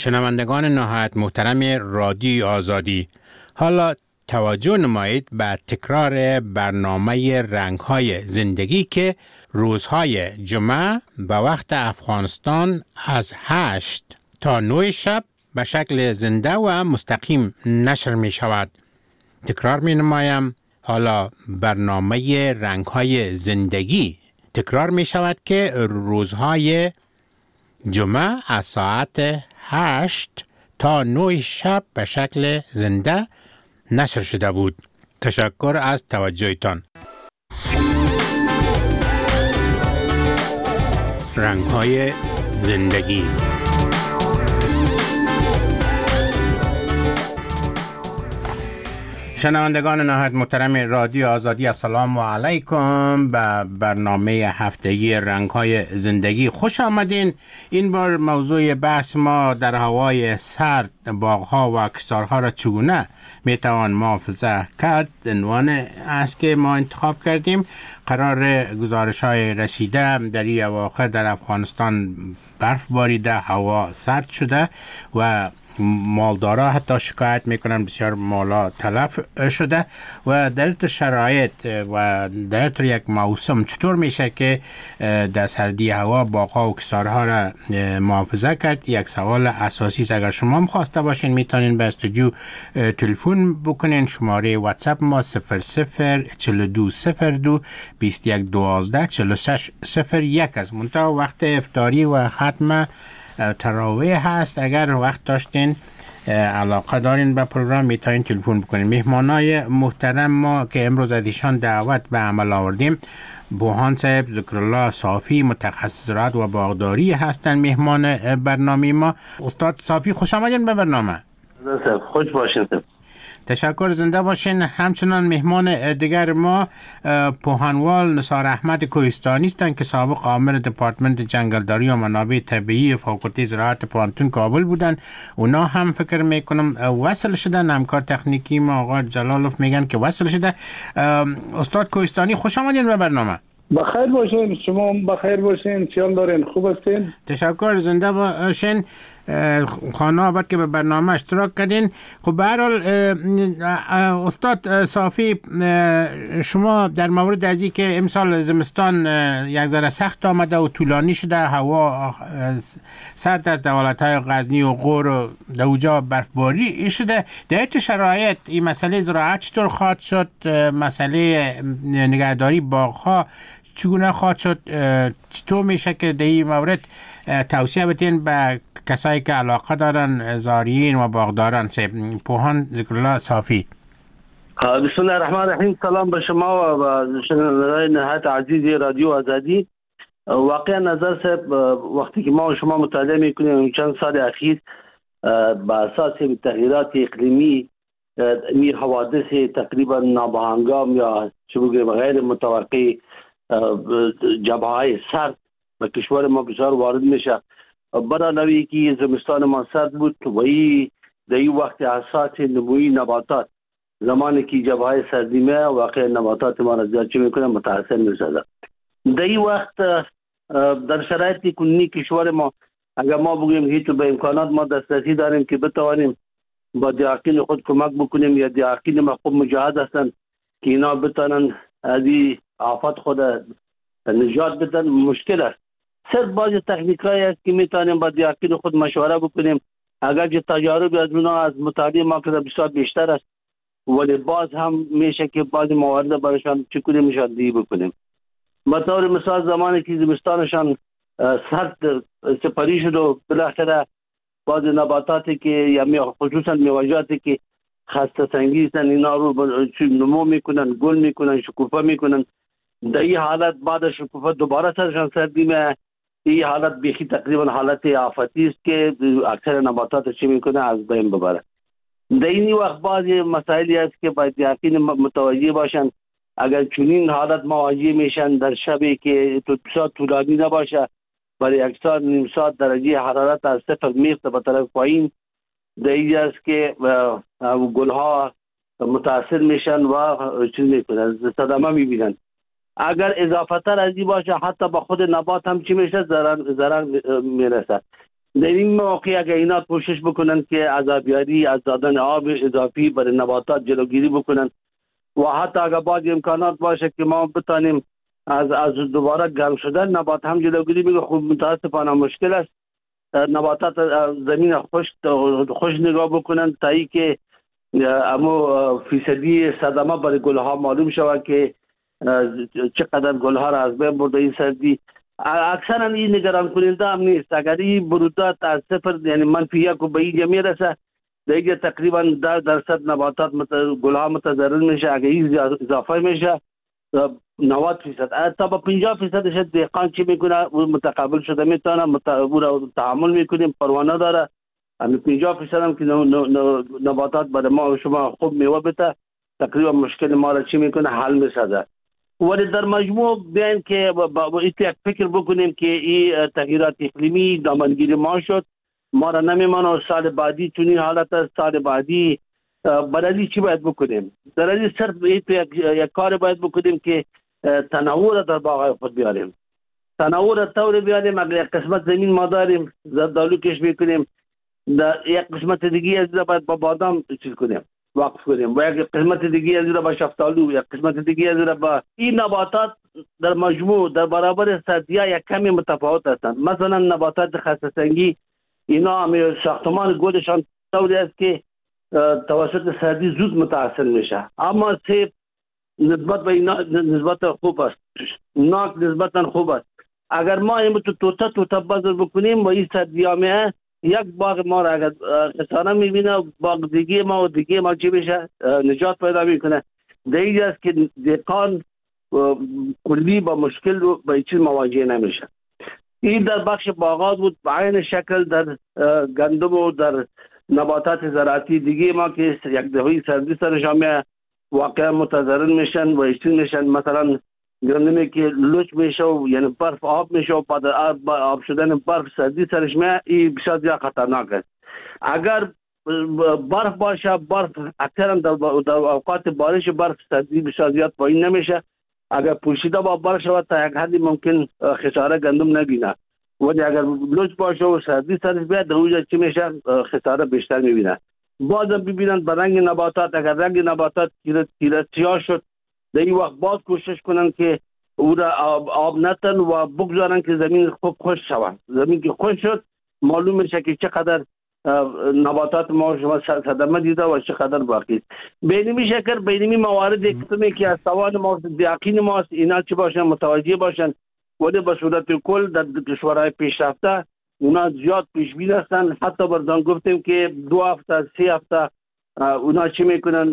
شنوندگان نهایت محترم رادیو آزادی، حالا توجه نمایید به تکرار برنامه رنگ‌های زندگی که روزهای جمعه به وقت افغانستان از 8 تا 9 شب به شکل زنده و مستقیم نشر می شود. تکرار می نمایم، حالا برنامه رنگ‌های زندگی تکرار می شود که روزهای جمعه از ساعت 8 تا 9 شب به شکل زنده نشر شده بود. تشکر از توجهتان. رنگ‌های زندگی. شنوندگان نهایت محترم رادیو آزادی، السلام علیکم به برنامه هفتگی رنگ‌های زندگی خوش آمدین. این بار موضوع بحث ما در هوای سرد باغ‌ها و کشتارها را چگونه میتوان محافظت کرد عنوان است که ما انتخاب کردیم. قرار گزارش‌های رسیده در این اواخر در افغانستان برف باریده، هوا سرد شده و مالدارا حتی شکایت میکنن بسیار مالا تلف شده و در شرایط و در یک موسم چطور میشه که در سردی هوا باغ‌ها و کشتارها را محافظت کرد؟ یک سوال اساسی است. اگر شما خواسته باشین میتونین به استودیو تلفن بکنین. شماره واتساپ ما 004202 2112 4601 است. منتها وقت افطاری و ختم تراویح هست. اگر وقت داشتین علاقه دارین به پروگرام میتونین تلفن بکنین. مهمانای محترم ما که امروز از ایشان دعوت به عمل آوردیم، بوهان صاحب ذکرالله صافی، متخصص زراعت و باغداری هستن مهمان برنامه ما. استاد صافی خوش آمدین به برنامه. خوش باشین. تشکر، زنده باشین. همچنان مهمان دیگر ما پوهانوال نثار احمد کوهستانی هستند که سابق آمر دپارتمنت جنگلداری و منابع طبیعی فاکولته زراعت پانتون کابل بودن. اونا هم فکر میکنم وصل شدن. همکار تکنیکی ما آقا جلالوف میگن که وصل شده. استاد کوهستانی خوش آمدین به برنامه. بخیر باشین. شما بخیر باشین. چیال دارین؟ خوب هستین؟ تشکر، زنده باشین. خانه آباد که به برنامه اشتراک کردین. خب به هر حال استاد صافی، شما در مورد از این که امسال زمستان یک ذره سخت آمده و طولانی شده، هوا سرد از دولت‌های غزنی و غور و دوجا برفباری شده، در این شرایط این مسئله زراعت چطور خواهد شد؟ مسئله نگهداری باغ‌ها چگونه خواهد شد؟ چطور میشه که در این مورد توصیه بدین به کسایی که علاقه دارن، زارعین و باغداران؟ پوهان ذکرالله صافی. بسم الله الرحمن الرحیم. سلام به شما و شنوندگان نهایت عزیز رادیو آزادی. واقعا نظر صاحب، وقتی که ما و شما مطالعه میکنیم چند سال اخیر با اساس تغییرات اقلیمی، می حوادث تقریبا نابهنگام یا چه بگویم غیر متوقع، جبهه‌های سرد به کشور ما بسیار وارد میشه. برای نوی که زمستان ما سرد بود و در این وقت اساس نموی نباتات، زمانی که جبهه سردی میه واقع نباتات ما را زیاد چه میکنه متاثر میشه. در این وقت در شرایط کنونی کشور ما اگر ما بگویم هیچ به امکانات ما دسترسی داریم که بتوانیم با دیاقین خود کمک بکنیم یا دیاقین ما خوب مجهز هستند که اینا بتانن از این آفات خود نجات بدن، مشکل است. صرف بعض تکنیکایی است که میتونیم با دیاقین خود مشوره بکنیم. اگرچه تجارب از اونا از مطالعه ما که بسیار بیشتر است، ولی باز هم میشه که بعضی موارد برایشان چکونه میشاندهی بکنیم. بطور مثال زمانی که زمستانشان سرد سپری شد و بالاخره بعض نباتاتی که یا خصوصا میوه‌جاتی که خسته سنگی هستند اینا رو نمو میکنن، گل میکنن، شکوفه میکنن. در این حالت بعد شکوفه دوباره سرشان سردی میه. این حالت بیخی تقریبا حالت آفتی است که اکثر نباتات چی میکنه از بین ببره. در این وقت بعضی مسائلی است که باید یقین متوجه باشن. اگر چنین حالت مواجه میشن در شبی که بسیار طولانی نباشه، برای یک ساعت نیم ساعت درجه حرارت از صفر میفته به طرف پایین، در این است که گلها متاثر میشن و چیز میکنن، صدمه میبینن. اگر اضافه تر از این باشه حتی با خود نبات هم چی میشه، ضرر میرسه. در این مواقع اگر اینا کوشش بکنن که از آبیاری، از دادن آب اضافی برای نباتات جلوگیری بکنن و حتی اگر بعض امکانات باشه که ما بتانیم از دوباره گرم شدن نبات هم جلوگیری بگه، خوب متاسفانه مشکل است. نباتات زمین خوش نگاه بکنن تا ای که اما فیصدی صدمه برای گلها معلوم شود که چقدر گلها را از بین برده این سردی. اکثرا این نگران کننده هم نیست. اگر این برودت از صفر یعنی منفی یک به اینجا میرسه، دیگه تقریبا 10% نباتات گلها متضرر میشه. اگر این اضافه میشه 90% تا به 50% دهقان چی میکنه متقابل شده میتونه او را تحمل میکنیم، پروانه داره. همین 50% هم که نباتات برای ما و شما خوب میوه بده، تقریبا مشکل ما را چی میکنه حل میسازه. ولی در مجموع بیاین که با یک فکر بکنیم که این تغییرات اقلیمی دامنگیر ما شد، ما را نمیمانه. سال بعدی چونی حالت است، سال بعدی برای چی باید بکنیم؟ در این صرف یک کار باید بکنیم که تنوع را در باغ خود بیاریم. تنوع را طور بیاریم. اگر یک قسمت زمین ما داریم زردآلو کش میکنیم، یک قسمت دیگه از را باید با بادام چیز کنیم، وقف کنیم، و یک قسمت دیگه از را با شفتالو، یک قسمت دیگه از را با این نباتات در مجموع در برابر سردی‌ها یک کمی متفاوت هستند. مثلا نباتات خسته سنگی اینا هم ساختمان گلشان طوری است که توسط سردی زود متاثر میشه، اما سیب نسبت به اینا نسبت خوب است، ناک نسبتا خوب است. اگر ما این توتا بذر بکنیم و این سردیامه یک باغ ما را اگر خساره میبینه، باغ دیگه ما و دیگه ما چی بشه نجات پیدا میکنه. دیگه است که دهقان کلی با مشکل رو به چیز مواجه نمیشه. این در بخش باغات بود. به عین شکل در گندم و در نباتات زراعتی دیگه ما که یک دفعه سردی سرشان واقعا متضرر میشن و اشتین میشن. مثلا گندمی که لوچ میشه و یعنی برف آب میشه و بعد آب شدن برف سردی سرش میاد، این بسیار زیاد خطرناک است. اگر برف باشه، برف اکثرا در اوقات بارش برف سردی بسیار زیاد پایین نمیشه. اگر پوشیده با برف شود تا یک حدی ممکن خساره گندم نبینه، ولی اگر لوچ باشه و سردی سرش بیاد در اونجا چی میشه خساره بیشتر میبینه. باز ببینن به رنگ نباتات، اگر رنگ نباتات سیاه شد در این وقت باز کوشش کنن که او را آب نتن و بگذارن که زمین خوب خوش شود. زمین که خوش شد معلوم میشه که چقدر نباتات ما شما صدمه دیده و چقدر باقی است. بینمی شکر بینمی موارد اکتمی که از سوال ما یقین ماست اینا چی باشن متوجه باشن، ولی به صورت کل در کشورهای پیشرفته اونا زیاد پیش بین هستن. حتی بردان گفتیم که 2 هفته 3 هفته اونا چی میکنن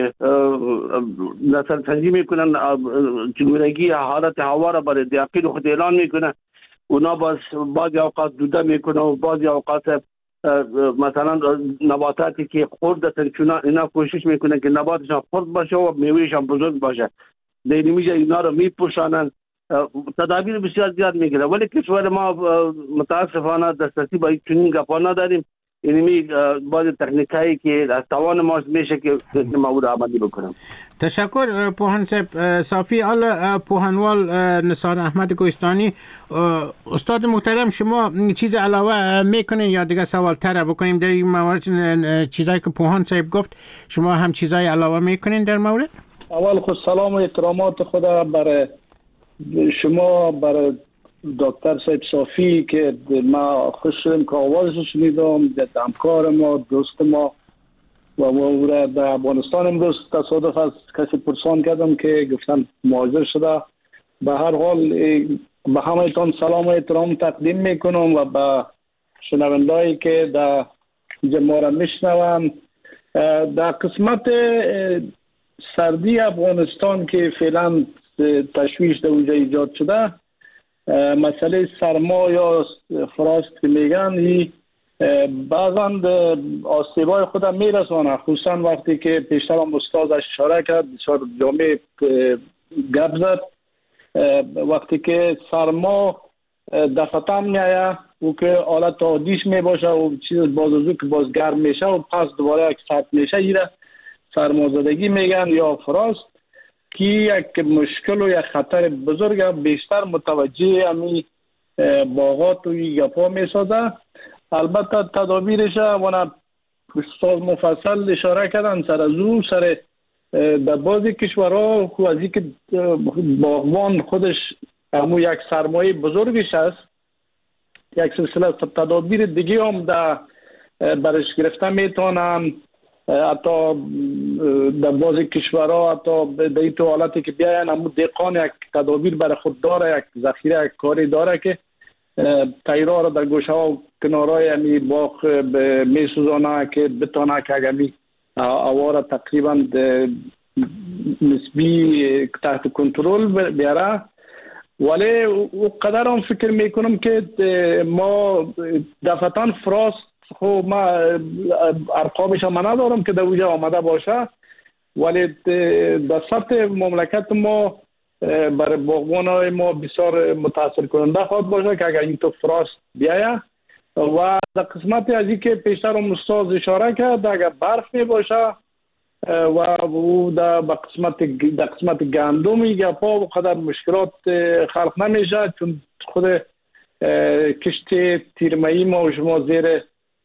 نظر سنجی میکنن، چگونگی حالت هوا را برای دقیق خود اعلان میکنن. اونا بعضی اوقات دوده میکنن و بعضی اوقات مثلا نباتاتی که خردتن چون اینا کوشش میکنن که نباتشان خرد باشه و میوهشان بزرگ باشه، دیگه میشه اینا رو میپوشانن. تدابیر بسیار زیاد میگیره، ولی کشور ما متاسفانه دسترسی با این چنین گپا نداریم. یعنی بعض تکنیکایی که از توان ما میشه که ما او را عملی بکنم. تشکر پوهان صافی. حالا پوهنوال نثار احمد کوهستانی، استاد محترم شما چیز علاوه میکنین یا دیگه سوال تر بکنیم در این مورد؟ چیزایی که پوهان صاحب گفت شما هم چیزای علاوه میکنین در مورد؟ اول خود سلام و احترامات خدا برای شما، برای دکتر صاحب صافی که ما خوش شدیم که آوازش شنیدم، همکار ما، دوست ما و او را در افغانستان امروز تصادف از کسی پرسان کردم که گفتن مهاجر شده. به هر حال به همه‌تان سلام و احترام تقدیم میکنم و به شنوندهایی که در ما را میشنوند. در قسمت سردی افغانستان که فعلا تشویش در اونجا ایجاد شده، مسئله سرما یا فراست که میگن بعضا آسیبای خودم میرسانه، خصوصا وقتی که پیشتر هم استاد اشاره کرد بسیار جامع گپ زد. وقتی که سرما دفعتا میایه و که حالت عادیش میباشه و چیز بازوزو که باز گرم میشه و پس دوباره یک ساعت میشه ایره سرمازدگی میگن یا فراست، که یک مشکل و یک خطر بزرگ بیشتر متوجه امی باغات و گپا میسازه. البته تدابیرش وانا استاد مفصل اشاره کردن سر از او سر در بعضی کشورها خوازی که باغبان خودش همون یک سرمایه بزرگش است، یک سلسله تدابیر دیگه هم برش گرفته میتونن. حتی در بعضی کشورها حتی در این تو حالتی که بیاین همون دهقان یک تدابیر برای خود داره، یک ذخیره یک کاری داره که تیرها را در گوشه ها و کنارهای همی باغ میسوزانه که بتانه که اگمی اواره تقریبا نسبی تحت کنترل بیاره. ولی او قدر هم فکر میکنم که ما دفعتان فراست خب ما ارقامش هم ندارم که در اوجه آمده باشه، ولی در سطح مملکت ما برای باغبان های ما بسیار متاثر کننده خواهد باشه که اگر این تو فراست بیایه. و در قسمت از این که پیشتر هم استاد اشاره کرد اگر برف می باشه و او در قسمت گندمی گپا و قدر مشکلات خلق نمیشه، چون خود کشت تیرمایی ما و شما زیر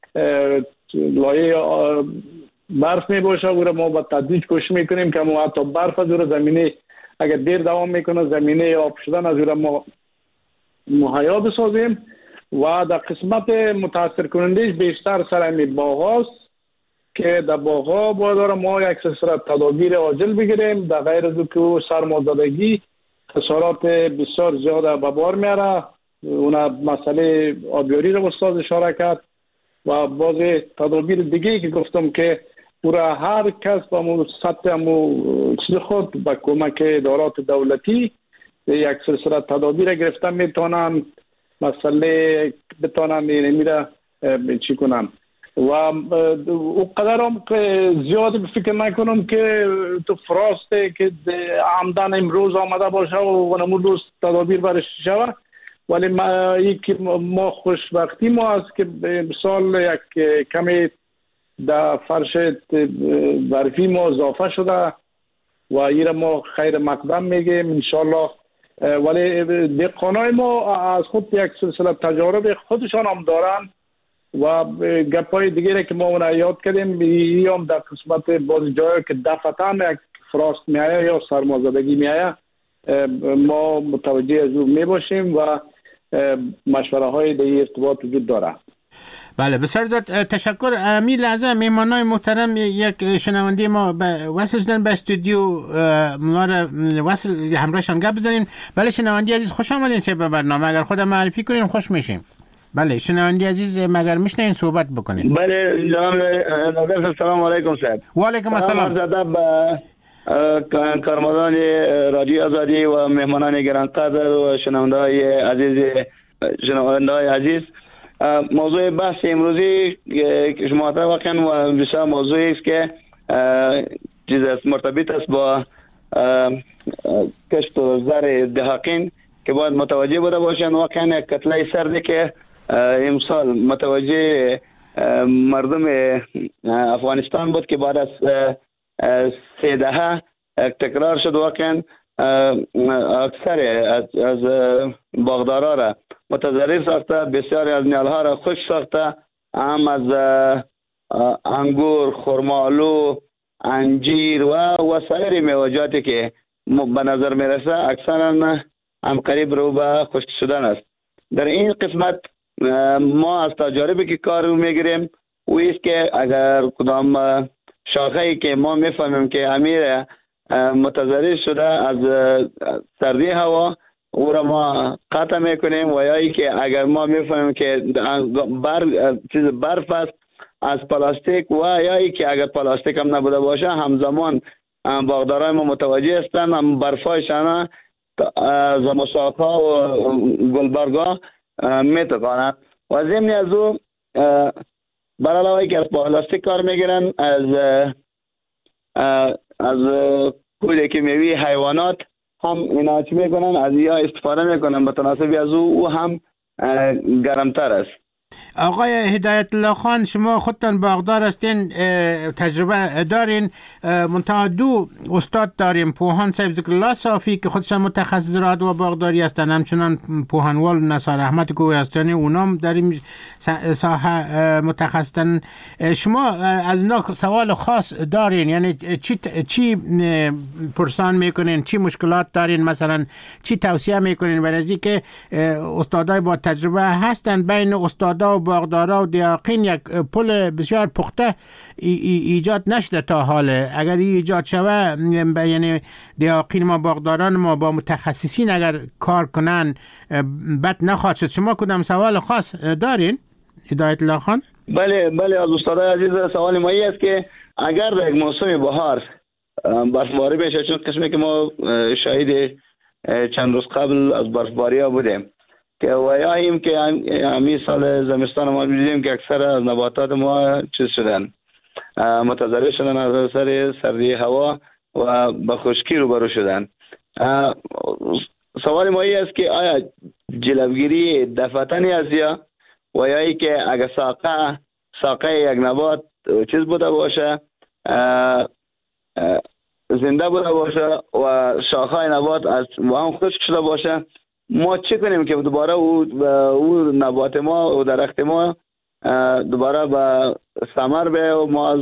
لایه برف می باشه و ما با تدریج کوشش میکنیم که ما حتی برف از او زمینه اگر دیر دوام میکنه زمینه آب شدن از او ما مهیا بسازیم. و در قسمت متاثر کنندهش بیشتر سر همی باغ هست که در باغ ها باید ما یک سلسله تدابیر عاجل بگیریم. در غیر از که سرمازدگی خسارات بسیار زیاده به بار میاره، اون مسئله آبیاری رو استاد اشاره کرد و باز تدابیر دیگه که گفتم که برای هر کس با سطح چیز خود با کمک ادارات دولتی یک سلسله تدابیر گرفته میتونن مسئله بتونن میره چی کنن. و او قدر هم زیاد فکر نکنم که تو فراسته که عمدن امروز آمده باشه و نمون روز تدابیر برش شود. ولی ما خوشبختی ما است که مثال یک کمی در فرش برفی ما اضافه شده و این ما خیر مقدم میگیم انشالله. ولی دهقانای ما از خود یک سلسله تجارب خودشان هم دارن و گپای دیگه که ما اون یاد کردیم این هم در قسمت بعضی جایی که دفعتاً یک فراست میایه یا سرمازدگی میایه ما متوجه از اون میباشیم و مشوره های در ارتباط وجود داره. بله بسیار زیاد تشکر. می لحظه میمانای محترم یک شنونده ما وصل شدن به استودیو، اونا رو وصل همراهشان گپ بزنیم. بله شنونده عزیز خوش آمدین به برنامه، اگر خودم معرفی کنین خوش میشیم. بله شنونده عزیز مگر میشنین صحبت بکنین. بله جناب سلام علیکم صاحب. و علیکم السلام. کارمندان رادیو آزادی و مهمانان گرانقدر و شنونده های عزیز موضوع بحث امروزی که شما واقعا و بسیار موضوعی است که مرتبط است با کشت و زر دهقین که باید متوجه بوده باشن. واقعا یک کتله سرده که امسال متوجه مردم افغانستان بود که بعد از 3 دهه تکرار شد. واقعا اکثر از باغدارا را متضرر ساخته، بسیاری از نیالها را خشک ساخته، هم از انگور، خرمالو، انجیر و سایر میوه‌جاتی که به نظر میرسه اکثرا هم قریب رو به خشک شدن است. در این قسمت ما از تجاربی که کار رو میگیریم و است که اگر کدام شاخه‌ای که ما میفهمیم که امیر متضرر شده از سردی هوا او را ما قطع میکنیم و یا ای که اگر ما میفهمیم که برف است از پلاستیک و یا ای که اگر پلاستیک هم نبوده باشه همزمان باغدارای ما متوجه هستند هم برفایشان از مساقها و گلبرگا میتقانند و ضمن از او برای علاوه که از پلاستیک کار میگیرن از کود کیمیایی حیوانات هم اینا چی میکنن از یا استفاده میکنن به تناسبی از او هم گرمتر است. آقای هدایت الله خان، شما خودتان باغدار هستین، تجربه دارین، منتها دو استاد داریم، پوهان صاحب ذکرالله صافی که خودشان متخصص زراعت و باغداری هستن، همچنان پوهانوال نثار احمد کوهستانی اونام در این ساحه متخصصن. شما از اینا سوال خاص دارین؟ یعنی چی پرسان میکنین، چی مشکلات دارین، مثلا چی توصیه میکنین برای از اینکه استادای با تجربه هستن بین استادا و باغدارا و دیاقین یک پل بسیار پخته ایجاد نشده تا حال؟ اگر ایجاد شوه، یعنی دیاقین ما باغداران ما با متخصصین اگر کار کنن بد نخواهد شد. شما کدام سوال خاص دارین هدایت الله خان؟ بله از استادای عزیز، سوال ما است که اگر در یک موسم بهار برفباری بشه، چون قسمی که ما شاهد چند روز قبل از برفباری ها بودیم که ویاییم که همین سال زمستان ما دیدیم که اکثر از نباتات ما چیز شدن، متضرر شدن از اثر سردی هوا و به خشکی روبرو شدن. سوال ما است که آیا جلوگیری دفعتنی است یا ای که اگر ساقه یک نبات چیز بوده باشه، زنده بوده باشه و شاخهای نبات از هم خشک شده باشه، ما چه کنیم که دوباره او نبات ما و درخت ما دوباره به ثمر به و ما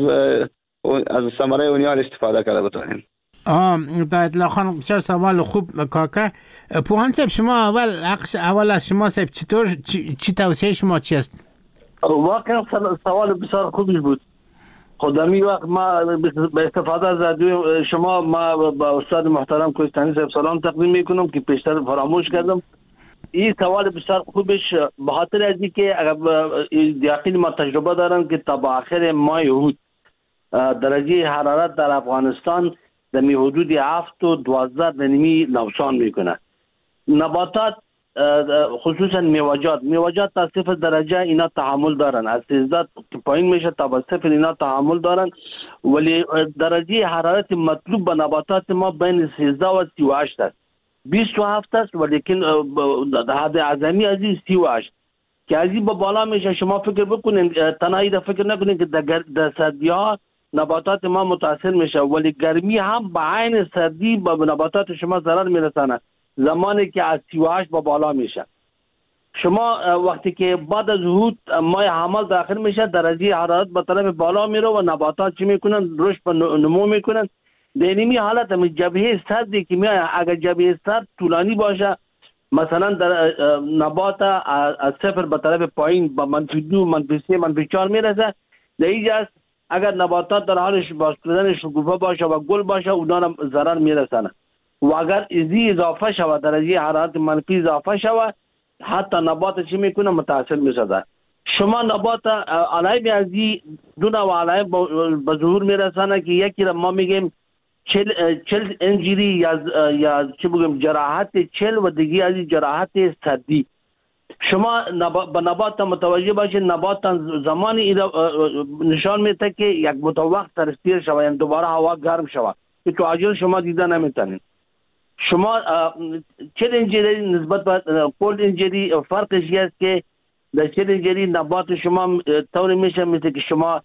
از ثمره اونها استفاده کرده بتونیم؟ هدایت الله خان، بسیار سوال خوب کاکا. پوهان صاحب، شما اول از شما صاحب چطور چی توصیه شما چی است؟ واقعا سوال بسیار خوبی بود. خودمی وقت ما به استفاده از رادیو شما ما با استاد محترم کوهستانی صاحب سلام تقدیم میکنم که پیشتر فراموش کردم. این سوال بسیار خوبش به خاطر از اینکه دیاقین ما تجربه دارن که تا با آخر ماه یهود درجه حرارت در افغانستان در حدود 7 و 12 نوسان میکنه. نباتات خصوصا میوجات تا 0 درجه اینا تحمل دارن، از 13 پایین میشه تا به 0 اینا تحمل دارن، ولی درجه حرارت مطلوب به نباتات ما بین 13 و 38 است. 27 است ولیکن حد اعظمی از 38 که از این به بالا میشه. شما فکر بکنین، تنهایی ده فکر نکنین که در سردی ها نباتات ما متاثر میشه، ولی گرمی هم به عین سردی به نباتات شما ضرر میرسانه زمانی که از 38 به بالا میشه. شما وقتی که بعد از هود ماه حمل داخل میشه، درجه حرارت به طرف بالا میره و نباتات چی میکنن؟ رشد و نمو میکنن. در اینمی حالت هم جبهه سردی که میاد، اگر جبهه سرد طولانی باشه، مثلا در نبات از 0 به طرف پایین با -2 -3 -4 میرسه، در اینجا اگر نباتات در حال باز کردن شکوفه باشه و گل باشه، اونا هم ضرر میرسانه. و اگر ازی اضافه شود، درجه حرارت منفی اضافه شود، حتی نبات چی میکنه؟ متاثر میشه. شما نبات علائم ازی دو نوع علائم به ظهور میرسانه که یکی را ما میگیم چل انجری یا چی بگم جراحت چل و دیگه از جراحت سردی. شما به نبات متوجه باشید، نبات زمانی نشان میده که یک متوقع ترسیر شود، یعنی دوباره هوا گرم شود که تو عاجل شما دیده نمیتونید. شما چل انجری نسبت به کولد انجری فرقش است که در چل انجری نبات شما طوری میشه مثل که شما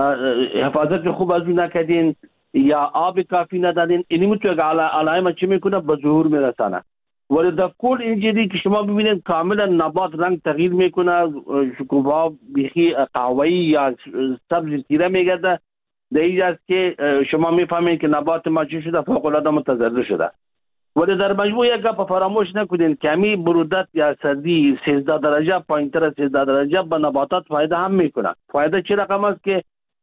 حفاظت خوب از اون نکردین یا آب کافی ندادین، اینی میتونه علائم چی میکنه؟ به ظهور میرسانه. ولی در کولد انجری که شما ببینید کاملا نبات رنگ تغییر میکنه، شکوفه بیخی قهوه‌ای یا سبز تیره میگرده، در اینجاست که شما میفهمید که نبات ما چی شده؟ فوق العاده متضرر شده. ولی در مجموع یک گپ فراموش نکنین که همین برودت یا سردی 13 درجه پایینتر از 13 درجه به نباتات فایده هم میکنه. فایده چه رقم است که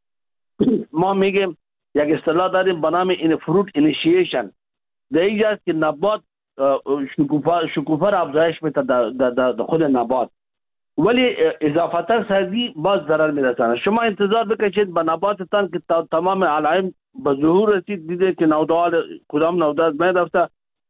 ما میگیم یک اصطلاح داریم به نام این فروت اینیشیشن. در اینجاست که نبات شکوفه را افزایش میده در خود نبات، ولی اضافتا سردی باز ضرر میرسانه. شما انتظار بکشید به نباتتان که تمام علائم به ظهور رسید، دیده که نودال کدام نودال میدفته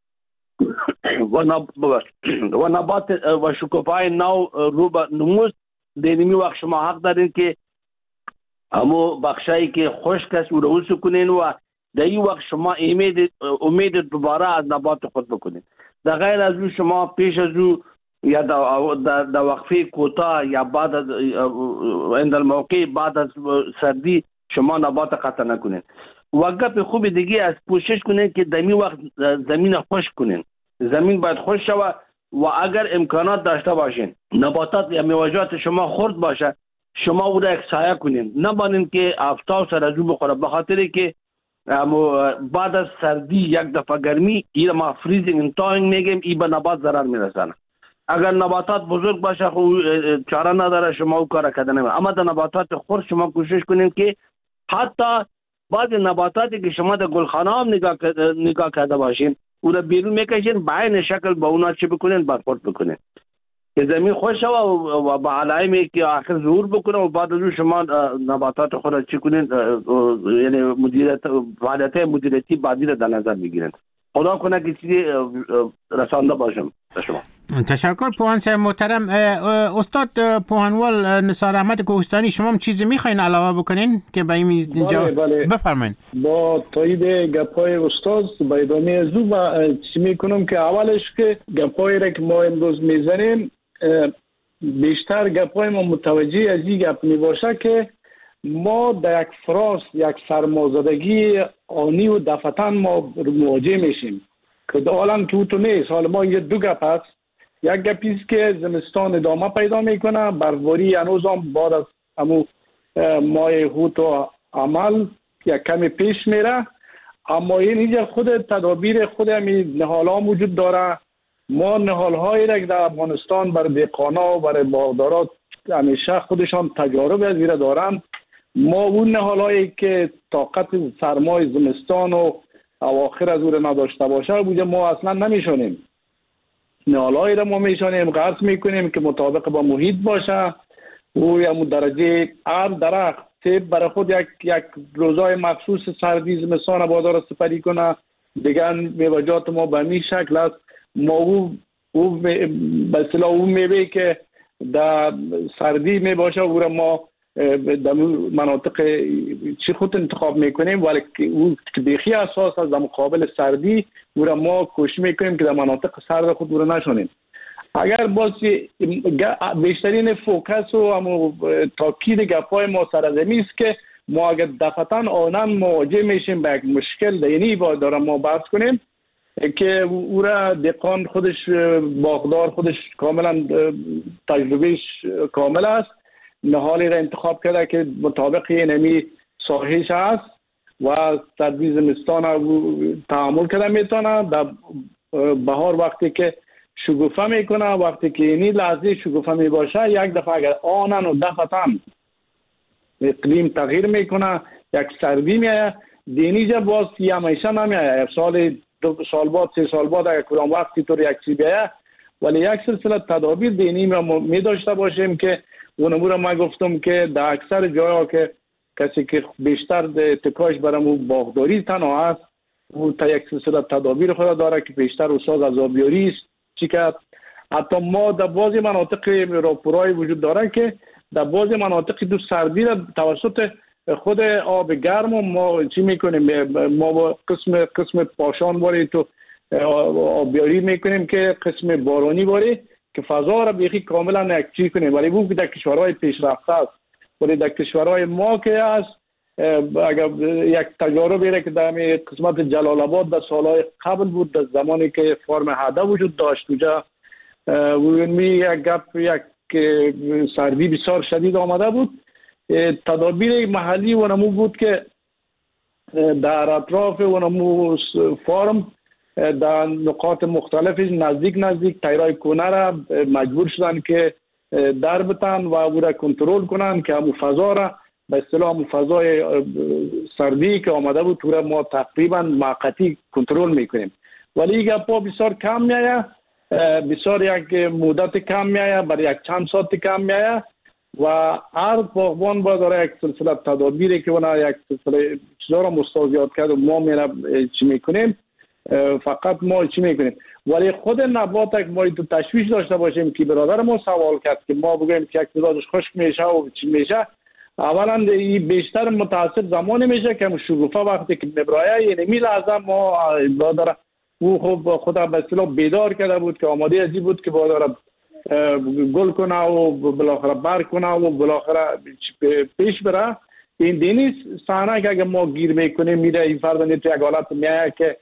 و نبات و شکوفای نو رو به نموز. دینمی وقت شما حق دارین که همو بخشایی که خشک است او رو سکنین و در این وقت شما امید دوباره از نبات خود بکنین. در غیر از او شما پیش از او یا در وقفه کوتاه یا بعد از عند الموقع بعد از سردی شما نبات قطع نکنین. و گپ خوب دیگه از کوشش کنین که دمی وقت زمین خشک کنین. زمین باید خشک شود و اگر امکانات داشته باشین نباتات یا میوه‌جات شما خرد باشه شما او را یک سایه کنین، نبانین که آفتاب سر از او بخوره، به خاطر که بعد از سردی یک دفعه گرمی این ما فریزینگ and thawing میگیم، این به نبات ضرر میرسانه. اگر نباتات بزرگ باشه خب چاره نداره شما او کار کردن نمیشه. اما در نباتات خرد شما کوشش کنین که حتی بعض نباتاتی که شما در گلخانه هم نگاه کرده باشین او را بیرون میکشین، به عین شکل با اونا چی بکنین برخورد بکنین که زمین خوش شود و با علائمی که آخر ظهور بکنه و بعد از اون شما نباتات خود را چی کنین، یعنی فعالیت مدیریتی بعدی را در نظر بگیرین. خدا کنه که چیزی رسانده باشم به شما. تشکر پوهان صاحب محترم. استاد پوهانوال نثار احمد کوهستانی، شما هم چیزی میخواین علاوه بکنین که به اینجا بفرمایید؟ با تایید گپای استاد با ادامه از چی میکنم که اولش که گپایی را که ما امروز میزنیم بیشتر گپای ما متوجه از این گپ میباشه که ما در یک فراست یک سرمازدگی آنی و دفتن ما مواجه میشیم که در عالم که تو نیست. حالا ما یه دو گپ هست، یک گپیست که زمستان ادامه پیدا میکنه، برفباری هنوز هم بعد از همون ماه هوت و عمل یک کمی پیش میره، اما اینجا خود تدابیر خود همین نهال‌ها وجود داره. ما نهال‌هایی را در افغانستان برای دهقانا و برای باغدارا همیشه خودشان تجارب از ایره دارن. ما اون نهال‌هایی که طاقت سرمای زمستان و اواخر از او نداشته باشه بوده ما اصلا نمیشونیم. نهال‌هایی را ما میشونیم قرض میکنیم که مطابق با محیط باشه و یا درجه هر درخت برای خود یک روزای مخصوص سردی زمستان بازار سپری کنه. دیگر میوه‌جات ما به این شکل است. ما او به اصطلاح اون میوه که در سردی میباشه او را ما در مناطق چی خود انتخاب میکنیم، ولی او که بیخی اساس از در مقابل سردی او را ما کوشش میکنیم که در مناطق سرد خود او را نشونیم. اگر باز بیشترین فوکس و تاکید گپای ما سرزمی است که ما اگر دفعتاً آنم مواجه میشیم به یک مشکل دینی با دارم ما بحث کنیم که او را دهقان خودش باغدار خودش کاملا تجربهش کامل است، نهالی را انتخاب کرده که مطابق اینمی ساحهش است و سردی زمستان تحمل کرده میتونه. در بهار وقتی که شکوفه میکنه، وقتی که اینی لحظه شکوفه میباشه یک دفعه اگر آنن و دفعتاً اقلیم تغییر میکنه یک سردی میایه دینیجا باز یه همیشه نمیایه، سال 2 سال بعد 3 سال بعد اگر کدام وقتی طور یک چی بیایه، ولی یک سلسله تدابیر دینی را می داشته باشیم که اونمو را من گفتم که در اکثر جاها که کسی که بیشتر تکاش برام باغداری تنها است او تا یک سلسله تدابیر خود داره که بیشتر استاد از آبیاری است چی که حتی ما در بعضی مناطق راپورای وجود داره که در بعضی مناطق دو سردی را توسط خود آب گرم ما چی میکنیم، ما با قسم پاشان باری تو آبیاری میکنیم که قسم بارانی باری که فضا را بیخی کاملا یک چی کنیم، ولی بود در کشورهای پیشرفته است. ولی در کشورهای ما که است اگر یک تجاربی را که در قسمت جلال آباد در سالهای قبل بود در زمانی که فرم هده وجود داشت اونجا یک سردی بسیار شدید آمده بود، تدابیر محلی ونمو بود که در اطراف ونمو فارم در نقاط مختلفش نزدیک تیرای کونه را مجبور شدن که در بتن و او را کنترل کنن که همون فضا را به اصطلاح همون فضای سردی که آمده بود تو را ما تقریبا موقتی کنترل میکنیم. ولی این گپا بسیار کم میایه، بسیار یک مدت کم میایه، برای یک چند ساعت کم میایه و هر باغبان باید داره یک سلسله تدابیری که اونا یک سلسله چیزا را مستوزیات کرد و ما میره چی میکنیم، فقط ما چی میکنیم. ولی خود نبات ما تو تشویش داشته باشیم که برادر ما سوال کرد که ما بگویم که یک مقدارش خشک میشه و چی میشه، اولا این بیشتر متاسف زمانی میشه که شکوفه وقتی که میبرایه، یعنی می لحظه ما برادر او خب خود به اصطلاح بیدار کرده بود که آماده ازی بود که برادر گل کنه و بالاخره بر کنه و بالاخره پیش بره. این دینی صحنه که اگه ما گیر میکنیم میره این فرض نیست یک حالت میایه که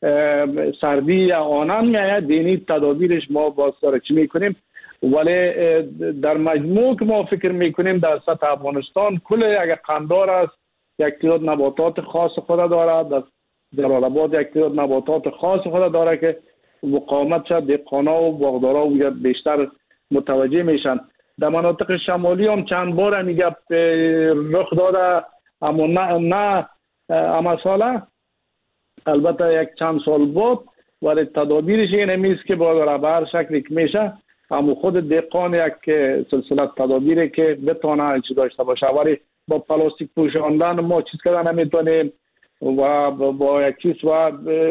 سردی آنان میایه، دینی تدابیرش ما باز سر چی میکنیم. ولی در مجموع که ما فکر میکنیم در سطح افغانستان کل یک قندار است، یک تعداد نباتات خاص خود داره، در جلال آباد یک تعداد نباتات خاص خود داره که مقاومت شد دهقانا و باغدارا و بیشتر متوجه میشن. در مناطق شمالی هم چند بار میگه رخ داده، اما نه اما ساله البته یک چند سال بعد، ولی تدابیرش این همیست که باید به هر شکلی که میشه اما خود دهقان یک سلسله تدابیری که بتونه چی داشته باشه. ولی با پلاستیک پوشاندن ما چیز کردن نمیتونیم و با یک چیز و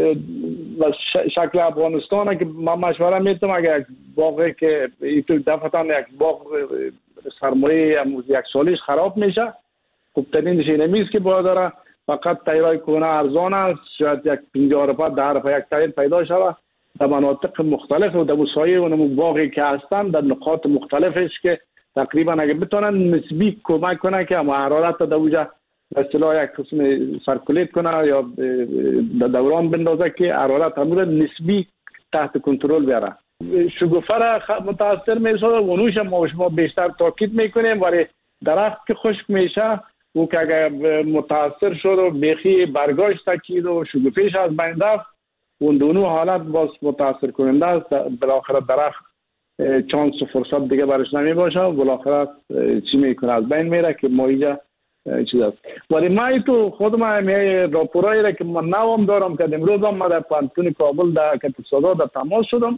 شکل افغانستان که من مشوره میتونم اگر یک باغی که تو دفعتاً یک باغ سرمایه یک سالیش خراب میشه، خوب ترینش این همیست که باید داره فقط تایرای کنه ارزان است، شاید یک 50 روپیه 10 روپیه یک تایر پیدا شود در مناطق مختلف و در مسایه اون باغی که هستن در نقاط مختلفش که تقریبا اگه بتونن نسبی کمک کنه که حرارت در اوجه اصطلاح یک قسم سرکولیت کنه یا در دوران بندازه که حرارت همون نسبی تحت کنترل بیاره. شگوفه را متاثر میشه و اونوش ما بیشتر تاکید میکنیم، ولی درخت که خشک میشه او که اگر متاثر شد و بیخی برگاش تکید و شگوفیش از بین رفت، اون دونو حالت باز متاثر کننده است. بالاخره درخت چانس و فرصت دیگه برش نمی باشه و بالاخره چی میکنه از بین میره که ما اینجا چیز است. ولی من تو خودم راپورایی را که من نوام دارم که امروز هم من در پانتون کابل در کتب در تماس شدم،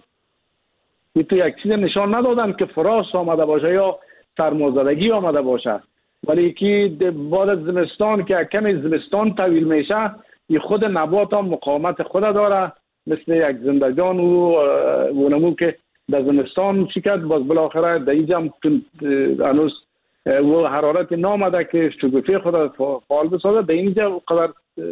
تو یک چیز نشان ندادن که فراس آمده باشه یا سرمازدگی آمده باشه، ولی که بعد از زمستان که کمی زمستان طویل میشه این خود نبات هم مقاومت خود داره مثل یک زندگان و نمو که در زمستان چی کرد باز بالاخره در اینجا هم هنوز و حرارت نامده که شگوفی خود فعال بسازه، در اینجا قدر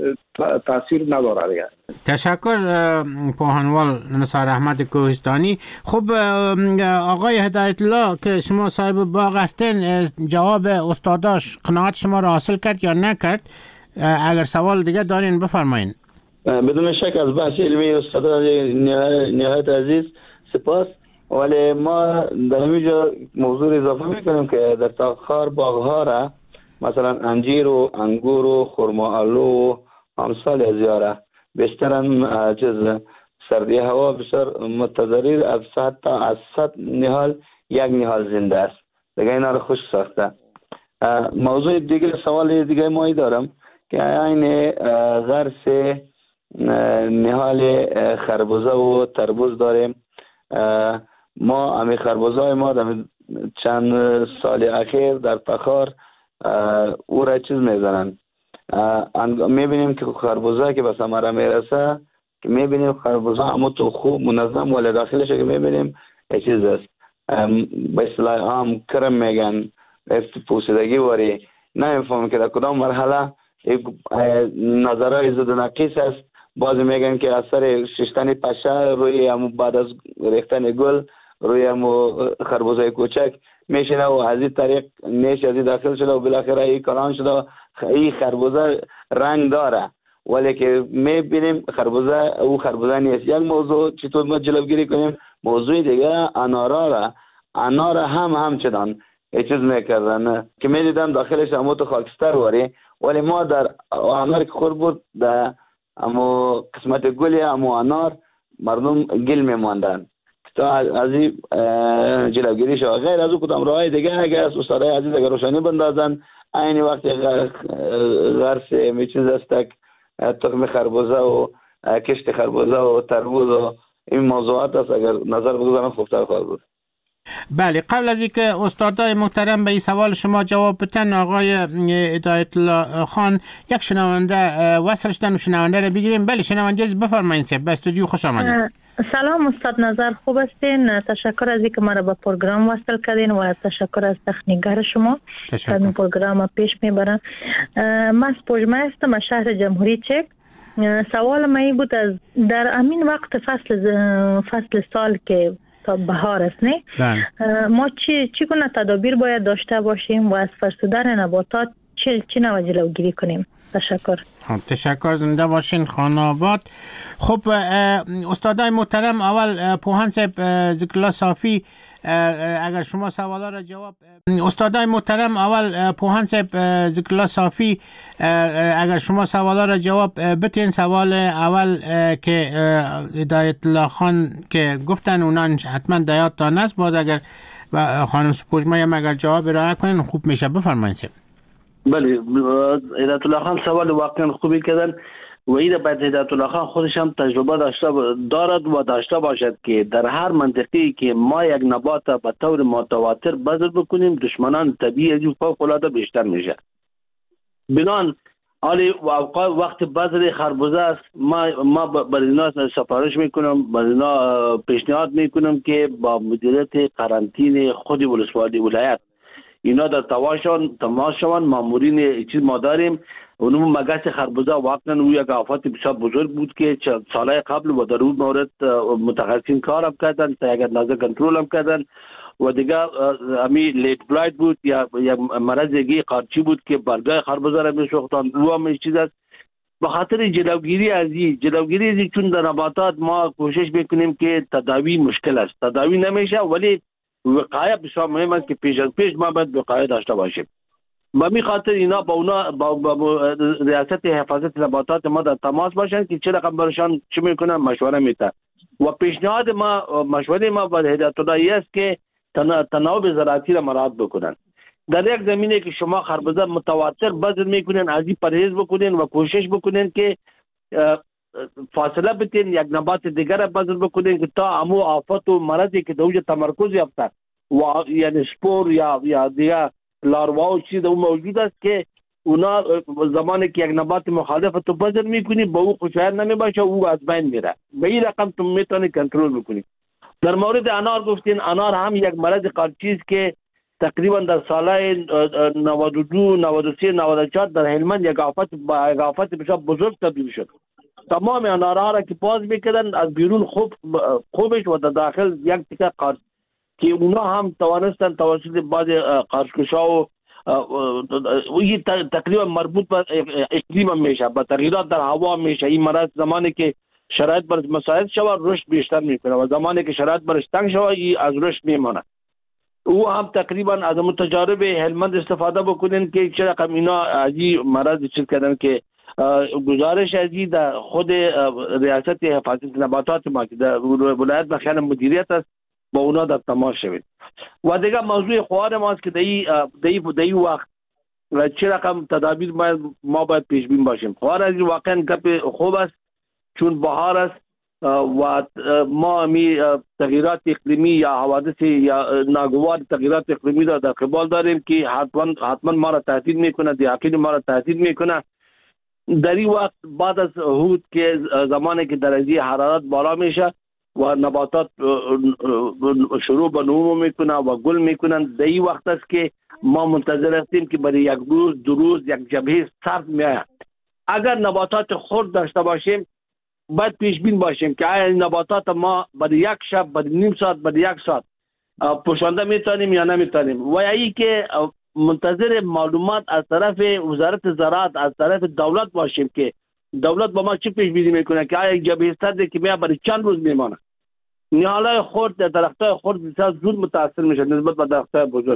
تاثیر نداره دیگه. تشکر پوهنوال نثار احمد کوهستانی. خب آقای هدایت الله که شما صاحب باغ هستین، جواب استاداش قناعت شما را حاصل کرد یا نکرد؟ اگر سوال دیگه دارین بفرمایین. بدون شک از بحث علمی استاد نهایت عزیز سپاس. ولی ما در همینجا موضوع اضافه میکنیم که در تاخار باغها را مثلا انجیر و انگور و خرمالو و امثال از یاره بیشترن چیز سردی هوا بسیار متضرر از 100 تا از 100 نهال یک نهال زنده است دیگه اینا رو خوش ساخته. موضوع دیگه سوال دیگه مایی دارم که این غرس نهال خربوزه و تربوز داریم. ما همین خربوزه های ما در چند سال اخیر در تخار او را چیز میزنن، میبینیم که خربوزه که به ثمره میرسه که میبینیم خربوزه اما تو خوب منظم ولی داخلش که میبینیم چیز است به اصطلاح عام کرم میگن پوسیدگی واری. نمیفهمم که در کدام مرحله نظرهای زد و نقیص است. بعضی میگن که اثر ششتن پشه روی همو بعد از ریختن گل روی همو خربوزه کوچک میشینه و از این طریق نیش از این داخل شده و بالاخره این کلان شده. این خربوزه رنگ داره ولی که میبینیم خربوزه او خربوزه نیست. یک موضوع چطور ما جلوگیری کنیم؟ موضوع دیگه انار همچنان یه چیز میکردن که میدیدم داخلش همو تو خاکستر واری، ولی ما در انار که خور بود در اما قسمت گلی اما انار مردم گل میماندن تا از این جلوگیری شد. غیر از او کدام راه دیگه اگر از استادای عزیز اگر روشنی بندازن این وقت غرس میچیز است تخم خربوزه و کشت خربوزه و تربوز و این موضوعات است اگر نظر بگذارن خوبتر خواهد بود. بله، قبل از اینکه استادای محترم به این سوال شما جواب بدن آقای هدایت الله خان یک شنونده وصل شدن و شنونده رو بگیریم. بله شنونده بفرمایید به استودیو خوش آمدید. سلام استاد نظر، خوب هستین؟ تشکر از اینکه ما را به پروگرام وصل کردین و تشکر از تکنیکگر شما که این پروگرام پیش میبرن. من سپوږمۍ هستم از شهر جمهوری چک. سوال من این بود در امین وقت فصل سال که تا بهار است نه. ما چگونه تدابیر باید داشته باشیم و از فرسودن نباتات چه نوع جلوگیری کنیم؟ تشکر، زنده باشین خانه آباد. خب استادای محترم، اول پوهان صاحب ذکرالله صافی اگر شما سوالا را جواب استادای محترم اول پوهان صاحب ذکرالله صافی اگر شما سوالا را جواب بتین. سوال اول که هدایت الله خان که گفتن اونان حتما دیادتان است، باید اگر خانم سپوږمۍ هم اگر جواب ارائه کنین خوب میشه. بفرمایید صاحب. بله، هدایت الله خان سوال واقعا خوبی کردن و این باید هدایت الله خان خودش هم تجربه دارد و داشته باشد که در هر منطقه‌ای که ما یک نبات به طور متواتر بذر بکنیم دشمنان طبیعی از فوق العاده بیشتر میشه. بنان حالی وقت بذر خربوزه است، ما برای اینا سفارش میکنم، برای اینا پیشنهاد میکنم که با مدیریت قرنطینه خود ولسوالی ولایت اینا در تماس شوند. مامورین چیز ما داریم. اونم مگس خربوزه واقعا او یک آفت بسیار بزرگ بود که سالهای قبل و در اون مورد متخصصین کار هم کردن تا یک اندازه کنترل هم کردن و دیگه امی لیت بلایت بود یا مرض قارچی بود که برگای خربوزه را میسوختن. او هم چیز است. به خاطر جلوگیری از چون در نباتات ما کوشش میکنیم که تداوی مشکل است، تداوی نمیشه، ولی وقایه بسیار مهم است که پیش ما باید وقایه داشته باشیم. به می خاطر اینا با ریاست حفاظت نباتات ما در تماس باشند که چه رقم برشان چه میکنن مشوره میده و پیشنهاد مشوره ما با هدایت الله است که تناوب زراعتی را مراعات بکنن. در یک زمینه که شما خربوزه متواتر بذر میکنین از این پرهیز بکنین و کوشش بکنین که فاصله بتین، یک نبات دیگر را بذر بکنین که تا امو آفت و مرضی که در اوج تمرکز یافته و یعنی سپور یا دیگه لاروا و چیز او موجود است که اونا زمانی که یک نبات مخالف تو بذر میکنی با او خوشایند نمیباشه، او از بین میره. به این رقم تو میتونی کنترل بکنی. در مورد انار گفتین، انار هم یک مرض قارچی است که تقریبا در سالهای 92 93 94 در هلمند یک آفت بسیار بزرگ تبدیل شد. تمام انارها را که باز میکردن از بیرون خوبش و در داخل یک تکه قارچ که اونا هم توانستن توسط بعض قارچکشا و تقریبا مربوط به اقلیم هم میشه، به تغییرات در هوا میشه. این مرض زمانی که شرایط برش مساعد شود رشد بیشتر میکنه و زمانی که شرایط برش تنگ شود از رشد میمانه. او هم تقریبا از تجارب هلمند استفاده بکنین که چه رقم اینا از این مرض چیز کردن که گزارش از این در خود ریاست حفاظت نباتات ما که در ولایت بخیان مدیریت است با اونا در تماس شوید. و دیگه موضوع خوار ماست که در این وقت چه رقم تدابیر ما باید پیش بین باشیم. خوار از این واقعا گپ خوب است چون بهار است و ما تغییرات اقلیمی یا حوادث یا ناگوار تغییرات اقلیمی را در قبال داریم که حتما ما را تهدید میکنه، دیاقین ما را تهدید میکنه. در این وقت بعد از هود که زمانی که درجه حرارت بالا میشه و نباتات شروع به نمو میکنه و گل میکنن، در این وقت است که ما منتظر هستیم که برای یک روز دو روز یک جبهه سرد میآید. اگر نباتات خرد داشته باشیم باید پیش بین باشیم که آیا نباتات ما برای یک شب، برای نیم ساعت، برای یک ساعت پوشانده میتونیم یا نمیتونیم. و ای که منتظر معلومات از طرف وزارت زراعت، از طرف دولت باشیم که دولت با ما چه پیش بینی میکنه که آیا جبهه سرد که میاد برای چند روز میمانه. نهالای خرد، درختای خرد بسیار زود متاثر میشه نسبت به درختای بزرگ.